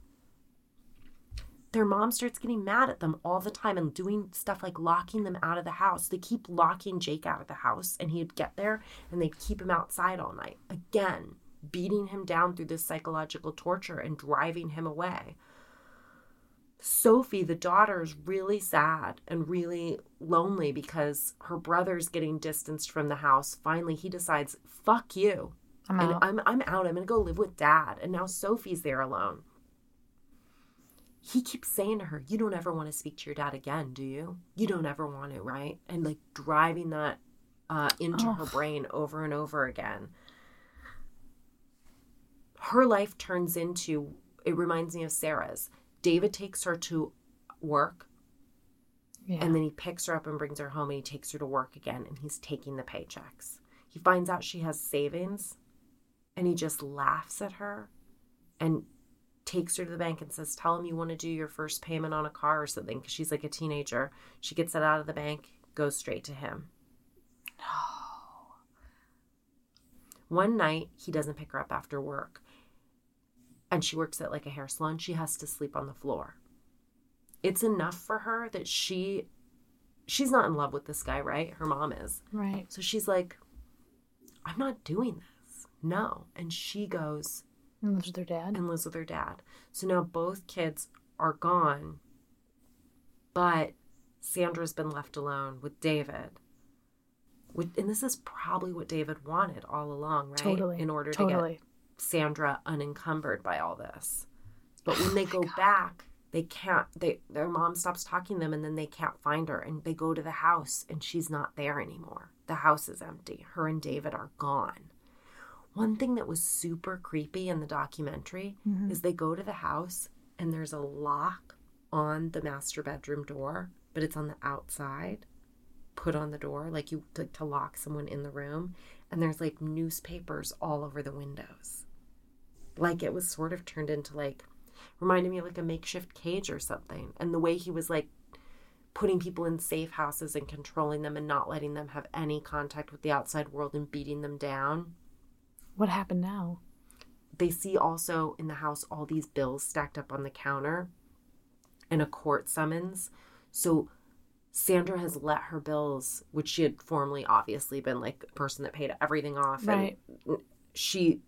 Their mom starts getting mad at them all the time and doing stuff like locking them out of the house. They keep locking Jake out of the house, and he'd get there and they'd keep him outside all night. Again, beating him down through this psychological torture and driving him away. Sophie, the daughter, is really sad and really lonely because her brother's getting distanced from the house. Finally, he decides, fuck you. I'm and out. I'm, I'm out. I'm going to go live with dad. And now Sophie's there alone. He keeps saying to her, you don't ever want to speak to your dad again, do you? You don't ever want to, right? And like driving that uh, into Oh. her brain over and over again. Her life turns into, it reminds me of Sarah's. David takes her to work, Yeah. and then he picks her up and brings her home, and he takes her to work again, and he's taking the paychecks. He finds out she has savings, and he just laughs at her and takes her to the bank and says, tell him you want to do your first payment on a car or something, because she's like a teenager. She gets it out of the bank, goes straight to him. No. One night, he doesn't pick her up after work. And she works at like a hair salon. She has to sleep on the floor. It's enough for her that she, she's not in love with this guy, right? Her mom is. Right. So she's like, I'm not doing this. No. And she goes And lives with her dad. and lives with her dad. So now both kids are gone. But Sandra's been left alone with David. With, and this is probably what David wanted all along, right? Totally. In order to Totally. get Sandra unencumbered by all this. But when they Oh my go God. back, they can't, they their mom stops talking to them, and then they can't find her, and they go to the house and she's not there anymore. The house is empty. Her and David are gone. One thing that was super creepy in the documentary Mhm. is they go to the house and there's a lock on the master bedroom door, but it's on the outside, put on the door, like you to, to lock someone in the room. And there's like newspapers all over the windows. Like it was sort of turned into like, reminded me of like a makeshift cage or something. And the way he was like putting people in safe houses and controlling them and not letting them have any contact with the outside world and beating them down. What happened now? They see also in the house all these bills stacked up on the counter and a court summons. So Sandra has let her bills, which she had formerly obviously been like a person that paid everything off. Right. And she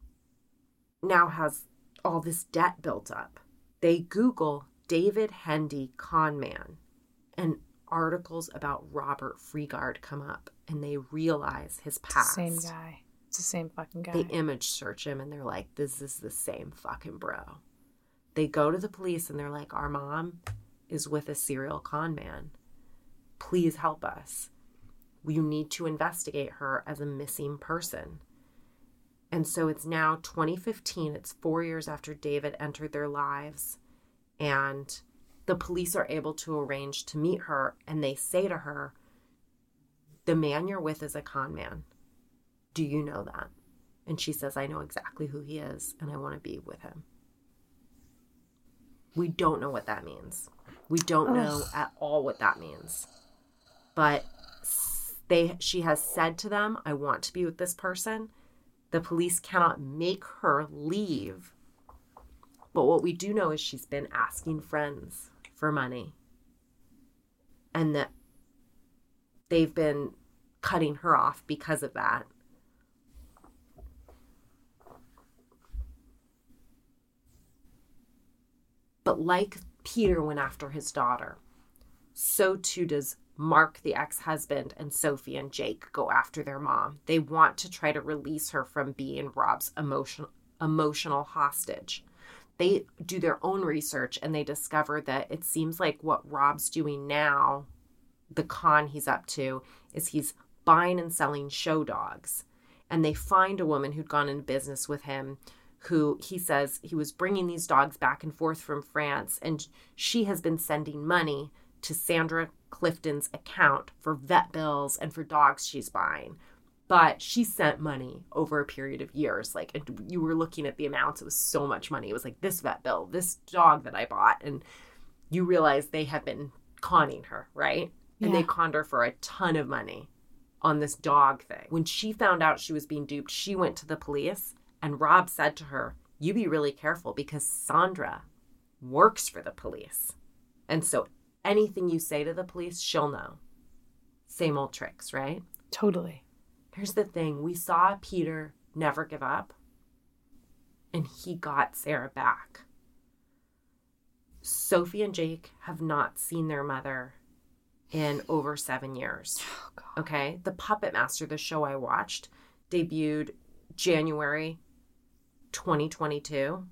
now has all this debt built up. They Google David Hendy con man, and articles about Robert Freegard come up, and they realize his It's the past. same guy. It's the same fucking guy. They image search him and they're like, this is the same fucking bro. They go to the police and they're like, our mom is with a serial con man. Please help us. You need to investigate her as a missing person. And so it's now twenty fifteen. It's four years after David entered their lives. And the police are able to arrange to meet her. And they say to her, the man you're with is a con man. Do you know that? And she says, I know exactly who he is, and I want to be with him. We don't know what that means. We don't know Ugh. at all what that means. But they, she has said to them, I want to be with this person. The police cannot make her leave. But what we do know is she's been asking friends for money. And that they've been cutting her off because of that. But like Peter went after his daughter, so too does Mark, the ex-husband, and Sophie and Jake go after their mom. They want to try to release her from being Rob's emotional emotional hostage. They do their own research and they discover that it seems like what Rob's doing now, the con he's up to, is he's buying and selling show dogs. And they find a woman who'd gone into business with him, who he says he was bringing these dogs back and forth from France, and she has been sending money to Sandra Clifton's account for vet bills and for dogs she's buying. But she sent money over a period of years. Like, you were looking at the amounts, it was so much money. It was like, this vet bill, this dog that I bought. And you realize they have been conning her, right? And Yeah. they conned her for a ton of money on this dog thing. When she found out she was being duped, she went to the police. And Rob said to her, you be really careful because Sandra works for the police. And so anything you say to the police, she'll know. Same old tricks, right? Totally. Here's the thing. We saw Peter never give up. And he got Sarah back. Sophie and Jake have not seen their mother in over seven years. Oh, God. Okay? The Puppet Master, the show I watched, debuted January twenty twenty-two.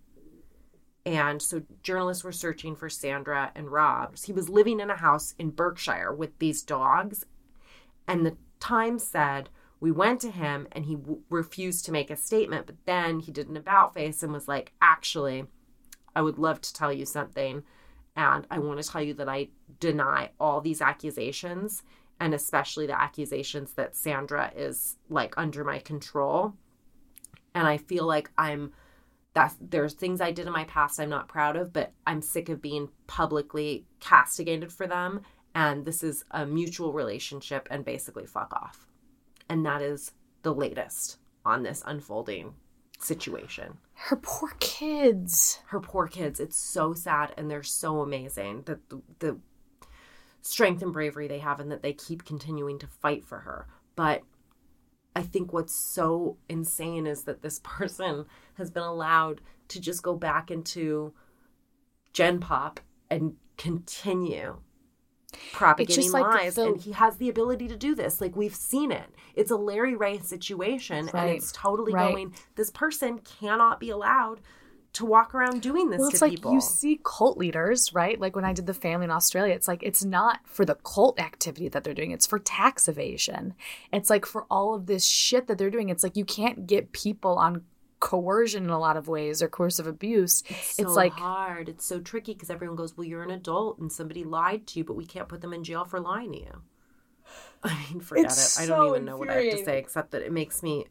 And so journalists were searching for Sandra and Rob. He was living in a house in Berkshire with these dogs. And the Times said, we went to him and he w- refused to make a statement. But then he did an about face and was like, actually, I would love to tell you something. And I want to tell you that I deny all these accusations, and especially the accusations that Sandra is like under my control. And I feel like I'm, that's, there's things I did in my past I'm not proud of, but I'm sick of being publicly castigated for them. And this is a mutual relationship and basically fuck off. And that is the latest on this unfolding situation. Her poor kids. Her poor kids. It's so sad, and they're so amazing that the, the strength and bravery they have and that they keep continuing to fight for her. But I think what's so insane is that this person has been allowed to just go back into Gen Pop and continue propagating like lies. the... And he has the ability to do this. Like, we've seen it. It's a Larry Ray situation, right. and it's totally right. going, this person cannot be allowed to walk around doing this well, to it's like people. You see cult leaders, right? Like when I did the family in Australia, it's like it's not for the cult activity that they're doing. It's for tax evasion. It's like for all of this shit that they're doing. It's like you can't get people on coercion in a lot of ways or coercive abuse. It's, it's so like hard. It's so tricky because everyone goes, well, you're an adult and somebody lied to you, but we can't put them in jail for lying to you. I mean, forget it's it. I so don't even know what I have to infuriating. say except that it makes me...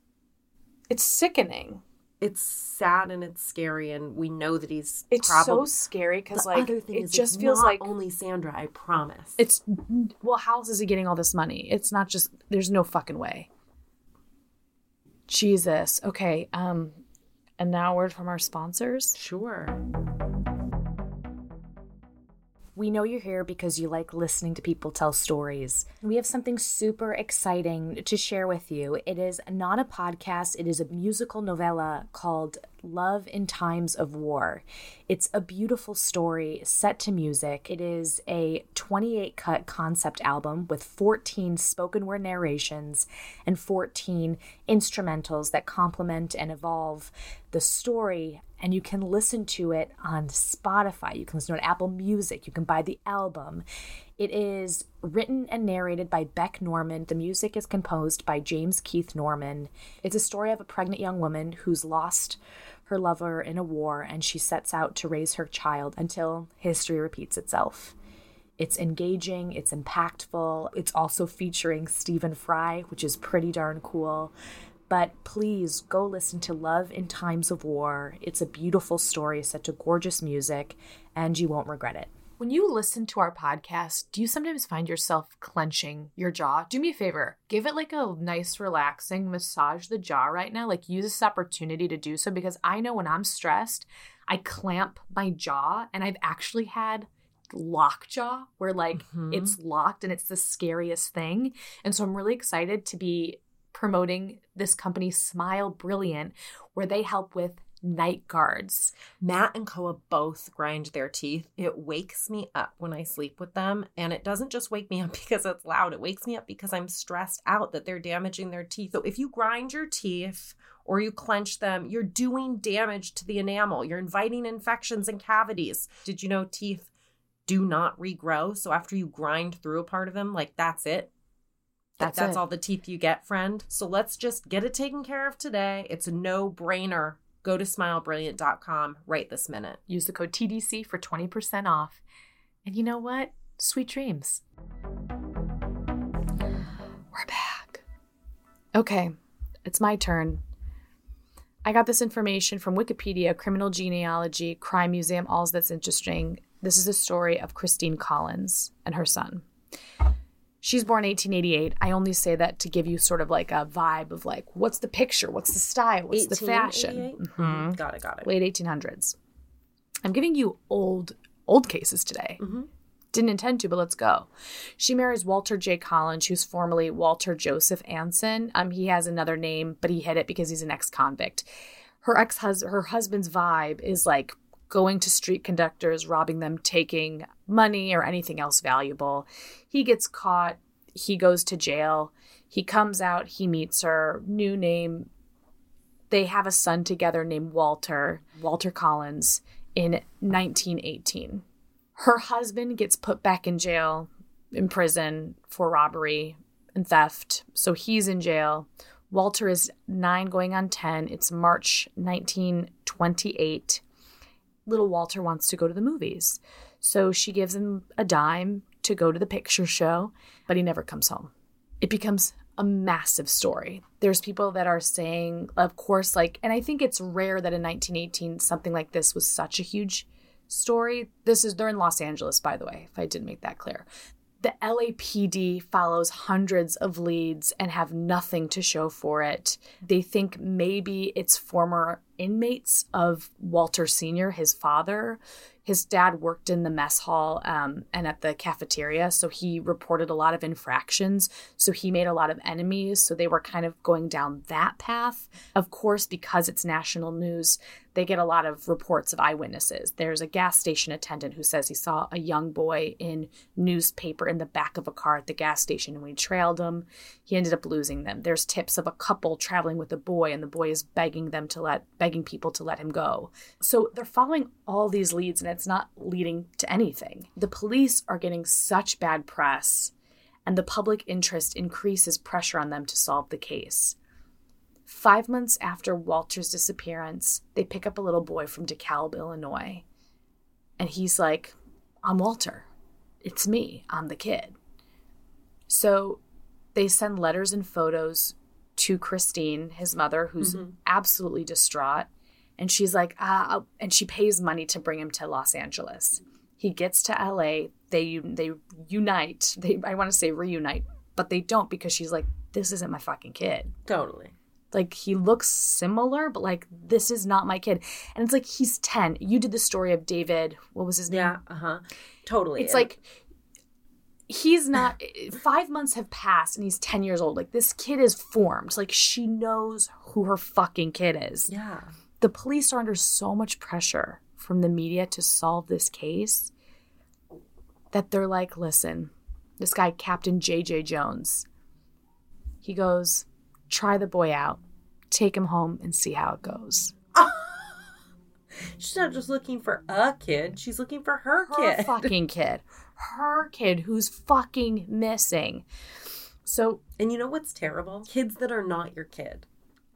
It's sickening. It's sad and it's scary, and we know that he's It's probably... so scary because The like other thing it is just it's feels not like only Sandra, I promise. it's well, how else is he getting all this money? It's not just there's no fucking way. Jesus. Okay. Um, and now a word from our sponsors. Sure. We know you're here because you like listening to people tell stories. We have something super exciting to share with you. It is not a podcast, it is a musical novella called Love in Times of War. It's a beautiful story set to music. It is a twenty-eight cut concept album with fourteen spoken word narrations and fourteen instrumentals that complement and evolve the story. And you can listen to it on Spotify. You can listen to it on Apple Music. You can buy the album. It is written and narrated by Beck Norman. The music is composed by James Keith Norman. It's a story of a pregnant young woman who's lost her lover in a war, and she sets out to raise her child until history repeats itself. It's engaging, it's impactful. It's also featuring Stephen Fry, which is pretty darn cool. But please go listen to Love in Times of War. It's a beautiful story set to gorgeous music, and you won't regret it. When you listen to our podcast, do you sometimes find yourself clenching your jaw? Do me a favor. Give it like a nice, relaxing massage the jaw right now. Like use this opportunity to do so, because I know when I'm stressed, I clamp my jaw, and I've actually had lockjaw where like Mm-hmm. it's locked and it's the scariest thing. And so I'm really excited to be promoting this company, Smile Brilliant, where they help with night guards. Matt and Koa both grind their teeth. It wakes me up when I sleep with them. And it doesn't just wake me up because it's loud. It wakes me up because I'm stressed out that they're damaging their teeth. So if you grind your teeth or you clench them, you're doing damage to the enamel. You're inviting infections and cavities. Did you know teeth do not regrow? So after you grind through a part of them, like that's it. That's, That's it. all the teeth you get, friend. So let's just get it taken care of today. It's a no-brainer. Go to smile brilliant dot com right this minute. Use the code T D C for twenty percent off. And you know what? Sweet dreams. We're back. Okay, it's my turn. I got this information from Wikipedia, Criminal Genealogy, Crime Museum, all that's interesting. This is the story of Christine Collins and her son. She's born eighteen eighty-eight. I only say that to give you sort of like a vibe of like, what's the picture? What's the style? What's the fashion? Mm-hmm. Got it, got it. Late eighteen hundreds. I'm giving you old, old cases today. Mm-hmm. Didn't intend to, but let's go. She marries Walter J. Collins, who's formerly Walter Joseph Anson. Um, he has another name, but he hid it because he's an ex-convict. Her ex-husband, her husband's vibe is like going to street conductors, robbing them, taking money or anything else valuable. He gets caught. He goes to jail. He comes out. He meets her. New name. They have a son together named Walter, Walter Collins, in nineteen eighteen. Her husband gets put back in jail, in prison for robbery and theft. So he's in jail. Walter is nine going on ten. It's March nineteen twenty-eight. Little Walter wants to go to the movies. So she gives him a dime to go to the picture show, but he never comes home. It becomes a massive story. There's people that are saying, of course, like, and I think it's rare that in nineteen eighteen something like this was such a huge story. This is, they're in Los Angeles, by the way, if I didn't make that clear. The L A P D follows hundreds of leads and have nothing to show for it. They think maybe it's former inmates of Walter Senior, his father. His dad worked in the mess hall um, and at the cafeteria, so he reported a lot of infractions. So he made a lot of enemies, so they were kind of going down that path. Of course, because it's national news, they get a lot of reports of eyewitnesses. There's a gas station attendant who says he saw a young boy in newspaper in the back of a car at the gas station, and we trailed him. He ended up losing them. There's tips of a couple traveling with a boy, and the boy is begging them to let, begging people to let him go. So they're following all these leads, and it's not leading to anything. The police are getting such bad press, and the public interest increases pressure on them to solve the case. Five months after Walter's disappearance, they pick up a little boy from DeKalb, Illinois. And he's like, I'm Walter. It's me. I'm the kid. So they send letters and photos to Christine, his mother, who's mm-hmm. absolutely distraught. And she's like, ah, and she pays money to bring him to Los Angeles. He gets to L A. They they unite. They I want to say reunite, but they don't, because she's like, this isn't my fucking kid. Totally. Like, he looks similar, but like, this is not my kid. And it's like, he's ten. You did the story of David. What was his name? Yeah. Uh huh. Totally. It's like, he's not, five months have passed and he's ten years old. Like, this kid is formed. Like, she knows who her fucking kid is. Yeah. The police are under so much pressure from the media to solve this case that they're like, listen, this guy, Captain J J Jones, he goes, try the boy out, take him home and see how it goes. She's not just looking for a kid. She's looking for her, her kid. fucking kid. Her kid who's fucking missing. So, and you know what's terrible? Kids that are not your kid.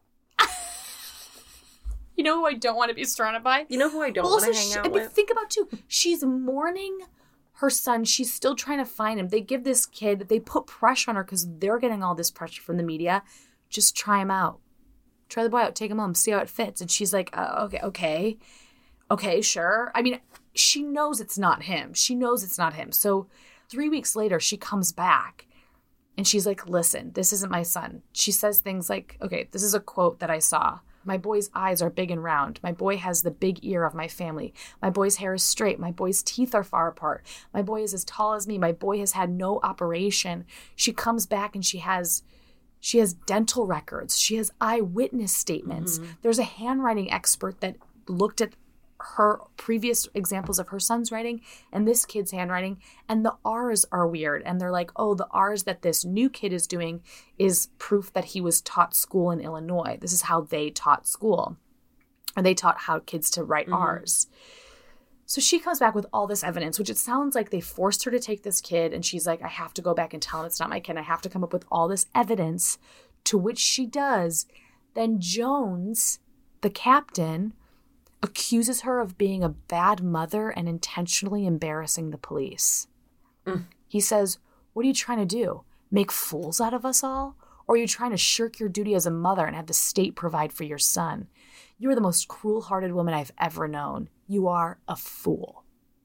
You know who I don't want to be surrounded by? You know who I don't well, want to hang she, out I mean, with? Think about, too, she's mourning her son. She's still trying to find him. They give this kid, they put pressure on her because they're getting all this pressure from the media. Just try him out. Try the boy out. Take him home. See how it fits. And she's like, uh, okay, okay. Okay, sure. I mean, she knows it's not him. She knows it's not him. So three weeks later, she comes back and she's like, listen, this isn't my son. She says things like, okay, this is a quote that I saw. My boy's eyes are big and round. My boy has the big ear of my family. My boy's hair is straight. My boy's teeth are far apart. My boy is as tall as me. My boy has had no operation. She comes back and she has... She has dental records. She has eyewitness statements. Mm-hmm. There's a handwriting expert that looked at her previous examples of her son's writing and this kid's handwriting, and the R's are weird. And they're like, oh, the R's that this new kid is doing is proof that he was taught school in Illinois. This is how they taught school. Or they taught how kids to write mm-hmm. R's. So she comes back with all this evidence, which it sounds like they forced her to take this kid. And she's like, I have to go back and tell him it's not my kid. I have to come up with all this evidence, to which she does. Then Jones, the captain, accuses her of being a bad mother and intentionally embarrassing the police. Mm. He says, what are you trying to do? Make fools out of us all? Or are you trying to shirk your duty as a mother and have the state provide for your son? You are the most cruel-hearted woman I've ever known. You are a fool.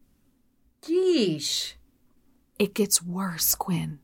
Yeesh. It gets worse, Quinn.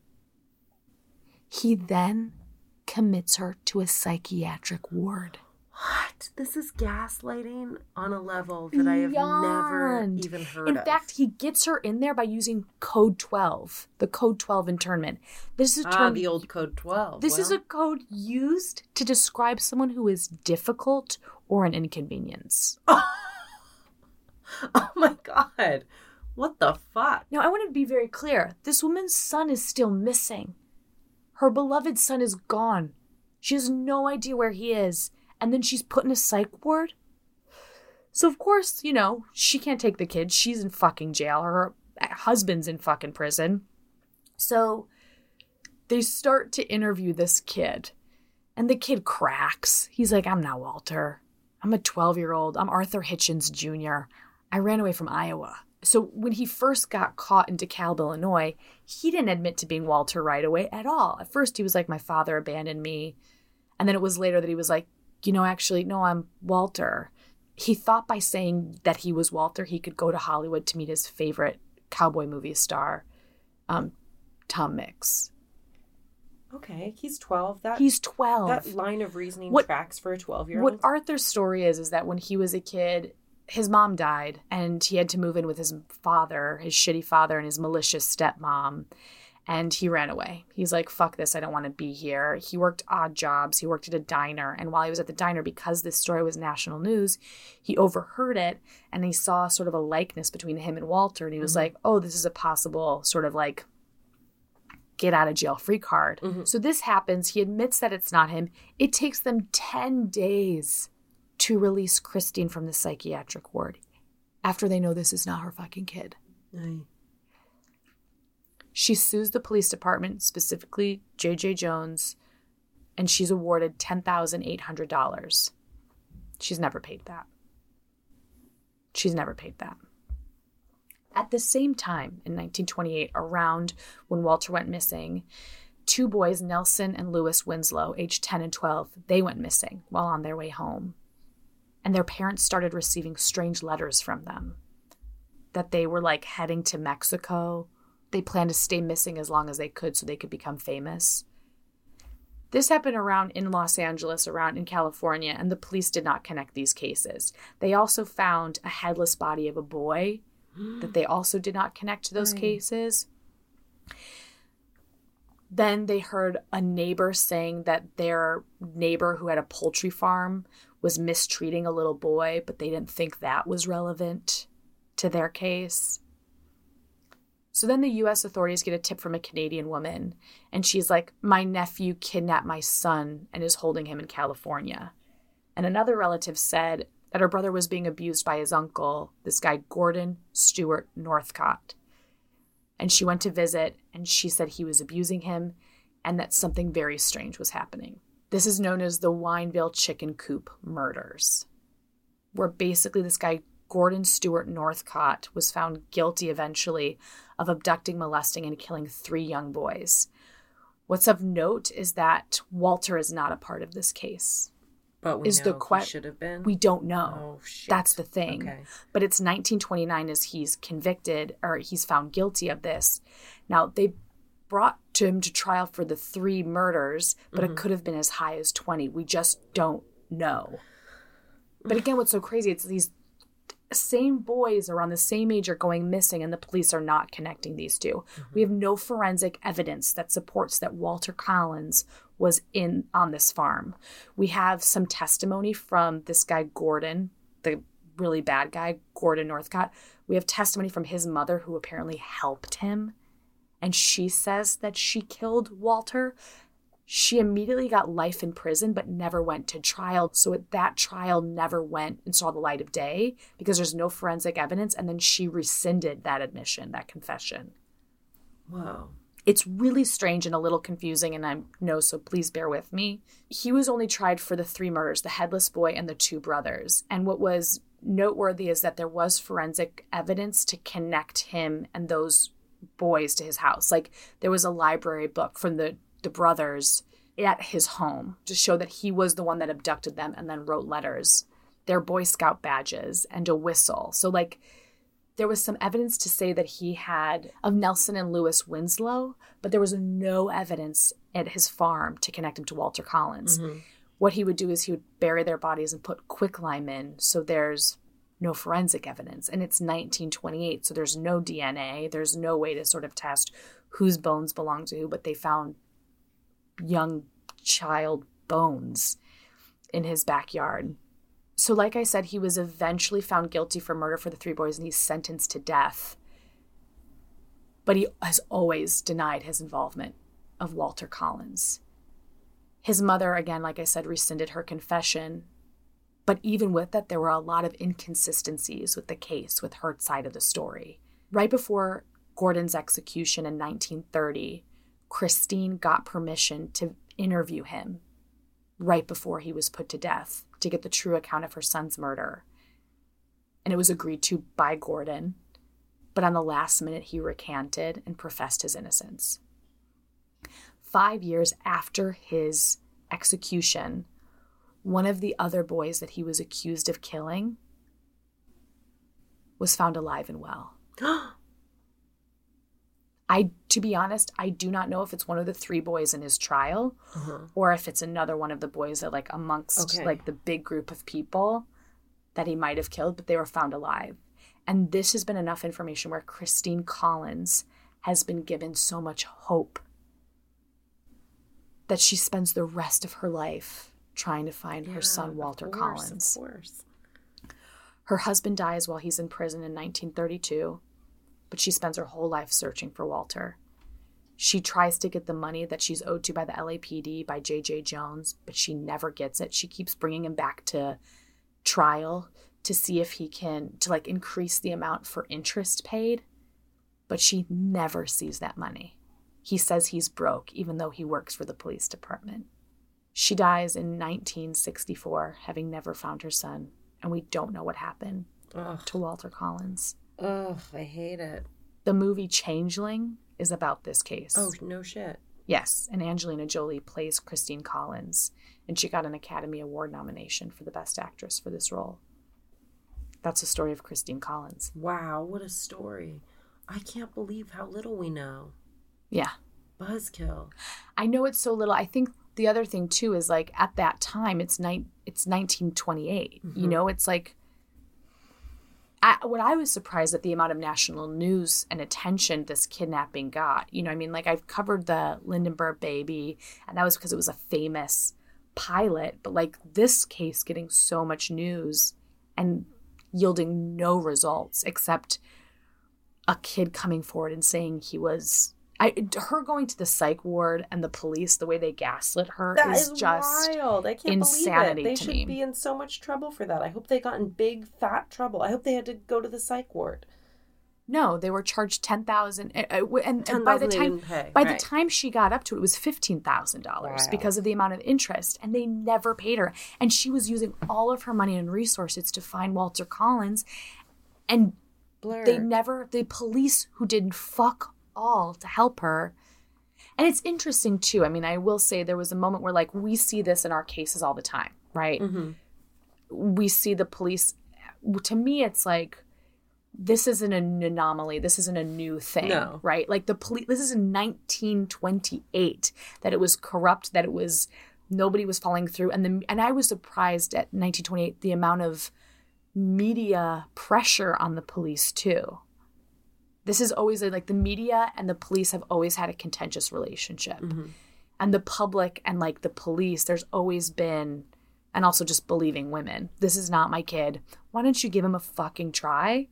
He then commits her to a psychiatric ward. What? This is gaslighting on a level that I have Beyond. never even heard in of. In fact, he gets her in there by using Code twelve, the Code twelve internment. This is a term, ah, the old Code twelve. This well. is a code used to describe someone who is difficult or an inconvenience. Oh my God. What the fuck? Now, I want to be very clear. This woman's son is still missing. Her beloved son is gone. She has no idea where he is. And then she's put in a psych ward. So, of course, you know, she can't take the kid. She's in fucking jail. Her husband's in fucking prison. So they start to interview this kid. And the kid cracks. He's like, I'm not Walter. I'm a twelve-year-old. I'm Arthur Hitchens Junior I ran away from Iowa. So when he first got caught in DeKalb, Illinois, he didn't admit to being Walter right away at all. At first, he was like, my father abandoned me. And then it was later that he was like, you know, actually, no, I'm Walter. He thought by saying that he was Walter, he could go to Hollywood to meet his favorite cowboy movie star, um, Tom Mix. Okay, he's twelve. That He's twelve. That line of reasoning What- tracks for a twelve-year-old. What Arthur's story is, is that when he was a kid, his mom died and he had to move in with his father, his shitty father, and his malicious stepmom. And he ran away. He's like, fuck this, I don't want to be here. He worked odd jobs. He worked at a diner. And while he was at the diner, because this story was national news, he overheard it and he saw sort of a likeness between him and Walter. And he was Mm-hmm. like, oh, this is a possible sort of like get out of jail free card. Mm-hmm. So this happens. He admits that it's not him. It takes them ten days to release Christine from the psychiatric ward after they know this is not her fucking kid. Aye. She sues the police department, specifically J J Jones, and she's awarded ten thousand eight hundred dollars. She's never paid that. She's never paid that. At the same time, in nineteen twenty-eight, around when Walter went missing, two boys, Nelson and Lewis Winslow, aged ten and twelve, they went missing while on their way home. And their parents started receiving strange letters from them that they were like heading to Mexico. They planned to stay missing as long as they could so they could become famous. This happened around in Los Angeles, around in California, and the police did not connect these cases. They also found a headless body of a boy that they also did not connect to those Right. cases. Then they heard a neighbor saying that their neighbor who had a poultry farm was mistreating a little boy, but they didn't think that was relevant to their case. So then the U S authorities get a tip from a Canadian woman, and she's like, my nephew kidnapped my son and is holding him in California. And another relative said that her brother was being abused by his uncle, this guy Gordon Stewart Northcott. And she went to visit, and she said he was abusing him and that something very strange was happening. This is known as the Wineville Chicken Coop murders, where basically this guy Gordon Stewart Northcott was found guilty eventually of abducting, molesting, and killing three young boys. What's of note is that Walter is not a part of this case. But we Is know the he que- should have been. We don't know. Oh shit. That's the thing. Okay. But it's nineteen twenty-nine as he's convicted, or he's found guilty of this. Now, they brought to him to trial for the three murders, but Mm-hmm. it could have been as high as twenty. We just don't know. But again, what's so crazy, it's these same boys around the same age are going missing, and the police are not connecting these two. Mm-hmm. We have no forensic evidence that supports that Walter Collins was in on this farm. We have some testimony from this guy Gordon, the really bad guy, Gordon Northcott. We have testimony from his mother, who apparently helped him, and she says that she killed Walter. She immediately got life in prison, but never went to trial. So at that trial never went and saw the light of day because there's no forensic evidence. And then she rescinded that admission, that confession. Whoa. It's really strange and a little confusing, and I know, so please bear with me. He was only tried for the three murders, the headless boy and the two brothers. And what was noteworthy is that there was forensic evidence to connect him and those boys to his house. Like there was a library book from the the brothers at his home to show that he was the one that abducted them and then wrote letters, their Boy Scout badges, and a whistle. So like there was some evidence to say that he had of Nelson and Lewis Winslow, but there was no evidence at his farm to connect him to Walter Collins. Mm-hmm. What he would do is he would bury their bodies and put quicklime in, so there's no forensic evidence. And it's nineteen twenty-eight, so there's no D N A. There's no way to sort of test whose bones belong to who, but they found young child bones in his backyard. So like I said, he was eventually found guilty for murder for the three boys and he's sentenced to death. But he has always denied his involvement of Walter Collins. His mother, again, like I said, rescinded her confession. But even with that, there were a lot of inconsistencies with the case, with her side of the story. Right before Gordon's execution in nineteen thirty, Christine got permission to interview him right before he was put to death to get the true account of her son's murder. And it was agreed to by Gordon. But on the last minute, he recanted and professed his innocence. Five years after his execution, one of the other boys that he was accused of killing was found alive and well. I, to be honest, I do not know if it's one of the three boys in his trial uh-huh. or if it's another one of the boys that, like, amongst, okay. like, the big group of people that he might have killed, but they were found alive. And this has been enough information where Christine Collins has been given so much hope that she spends the rest of her life trying to find yeah, her son, Walter of course, Collins. Of course. Her husband dies while he's in prison in nineteen thirty-two, but she spends her whole life searching for Walter. She tries to get the money that she's owed to by the L A P D, by J J Jones, but she never gets it. She keeps bringing him back to trial to see if he can, to like increase the amount for interest paid, but she never sees that money. He says he's broke, even though he works for the police department. She dies in nineteen sixty-four, having never found her son, and we don't know what happened Ugh. to Walter Collins. Ugh, I hate it. The movie Changeling is about this case. Oh, no shit. Yes, and Angelina Jolie plays Christine Collins, and she got an Academy Award nomination for the Best Actress for this role. That's the story of Christine Collins. Wow, what a story. I can't believe how little we know. Yeah. Buzzkill. I know it's so little. I think the other thing, too, is, like, at that time, it's ni- it's nineteen twenty-eight. Mm-hmm. You know, it's like... I, what I was surprised at the amount of national news and attention this kidnapping got. You know, I mean, like, I've covered the Lindenberg baby, and that was because it was a famous pilot. But, like, this case getting so much news and yielding no results except a kid coming forward and saying he was... I, her going to the psych ward and the police, the way they gaslit her that is, is just wild. I can't insanity believe it. They to should me. be in so much trouble for that. I hope they got in big, fat trouble. I hope they had to go to the psych ward. No, they were charged ten thousand dollars. And, and, ten and by the they time didn't pay. by right. the time she got up to it, it was fifteen thousand dollars wow. because of the amount of interest. And they never paid her. And she was using all of her money and resources to find Walter Collins. And Blur. they never, the police who did fuck all to help her. And it's interesting, too. I mean, I will say there was a moment where, like, we see this in our cases all the time, right? Mm-hmm. We see the police. To me, it's like, this isn't an anomaly. This isn't a new thing, no. right? Like, the police, this is in nineteen twenty-eight, that it was corrupt, that it was, nobody was following through. And the, and I was surprised at nineteen twenty-eight, the amount of media pressure on the police, too. This is always like the media and the police have always had a contentious relationship. Mm-hmm. And the public and like the police, there's always been, and also just believing women. This is not my kid. Why don't you give him a fucking try?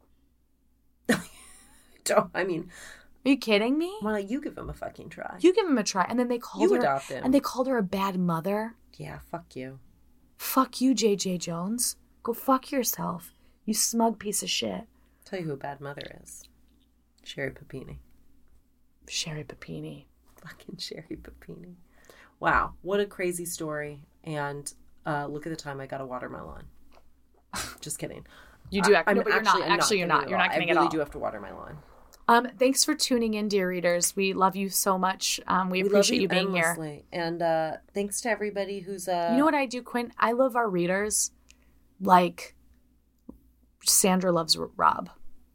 Don't, I mean. Are you kidding me? Why don't you give him a fucking try? You give him a try. And then they called you her. adopt him. And they called her a bad mother. Yeah, fuck you. Fuck you, J J Jones. Go fuck yourself. You smug piece of shit. Tell you who a bad mother is. Sherry Papini. Sherry Papini. Fucking Sherry Papini. Wow, what a crazy story. And uh, look at the time I got to water my lawn. Just kidding. You do act- I, no, but you're actually, not. I'm Actually, you're not. You're not kidding at all. I really at all. do have to water my lawn. Um, thanks for tuning in, dear readers. We love you so much. Um, we, we appreciate love you, you being endlessly. here. And uh, thanks to everybody who's... Uh... You know what I do, Quinn? I love our readers like Sandra loves Rob.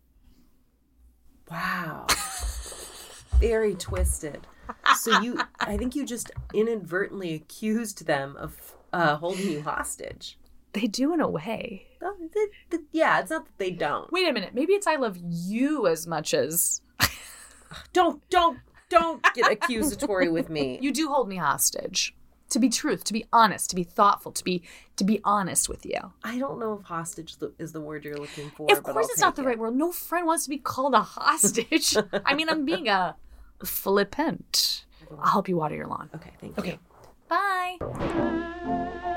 Wow. Very twisted. So you, I think you just inadvertently accused them of uh, holding you hostage. They do in a way. Oh, they, they, yeah, it's not that they don't. Wait a minute. Maybe it's I love you as much as... don't, don't, don't get accusatory with me. You do hold me hostage. to be truth, to be honest, to be thoughtful, to be to be honest with you. I don't know if hostage is the word you're looking for. Of but course I'll it's not take the it. right word. No friend wants to be called a hostage. I mean, I'm being a flippant. I'll help you water your lawn. Okay, thank you. Okay. Bye.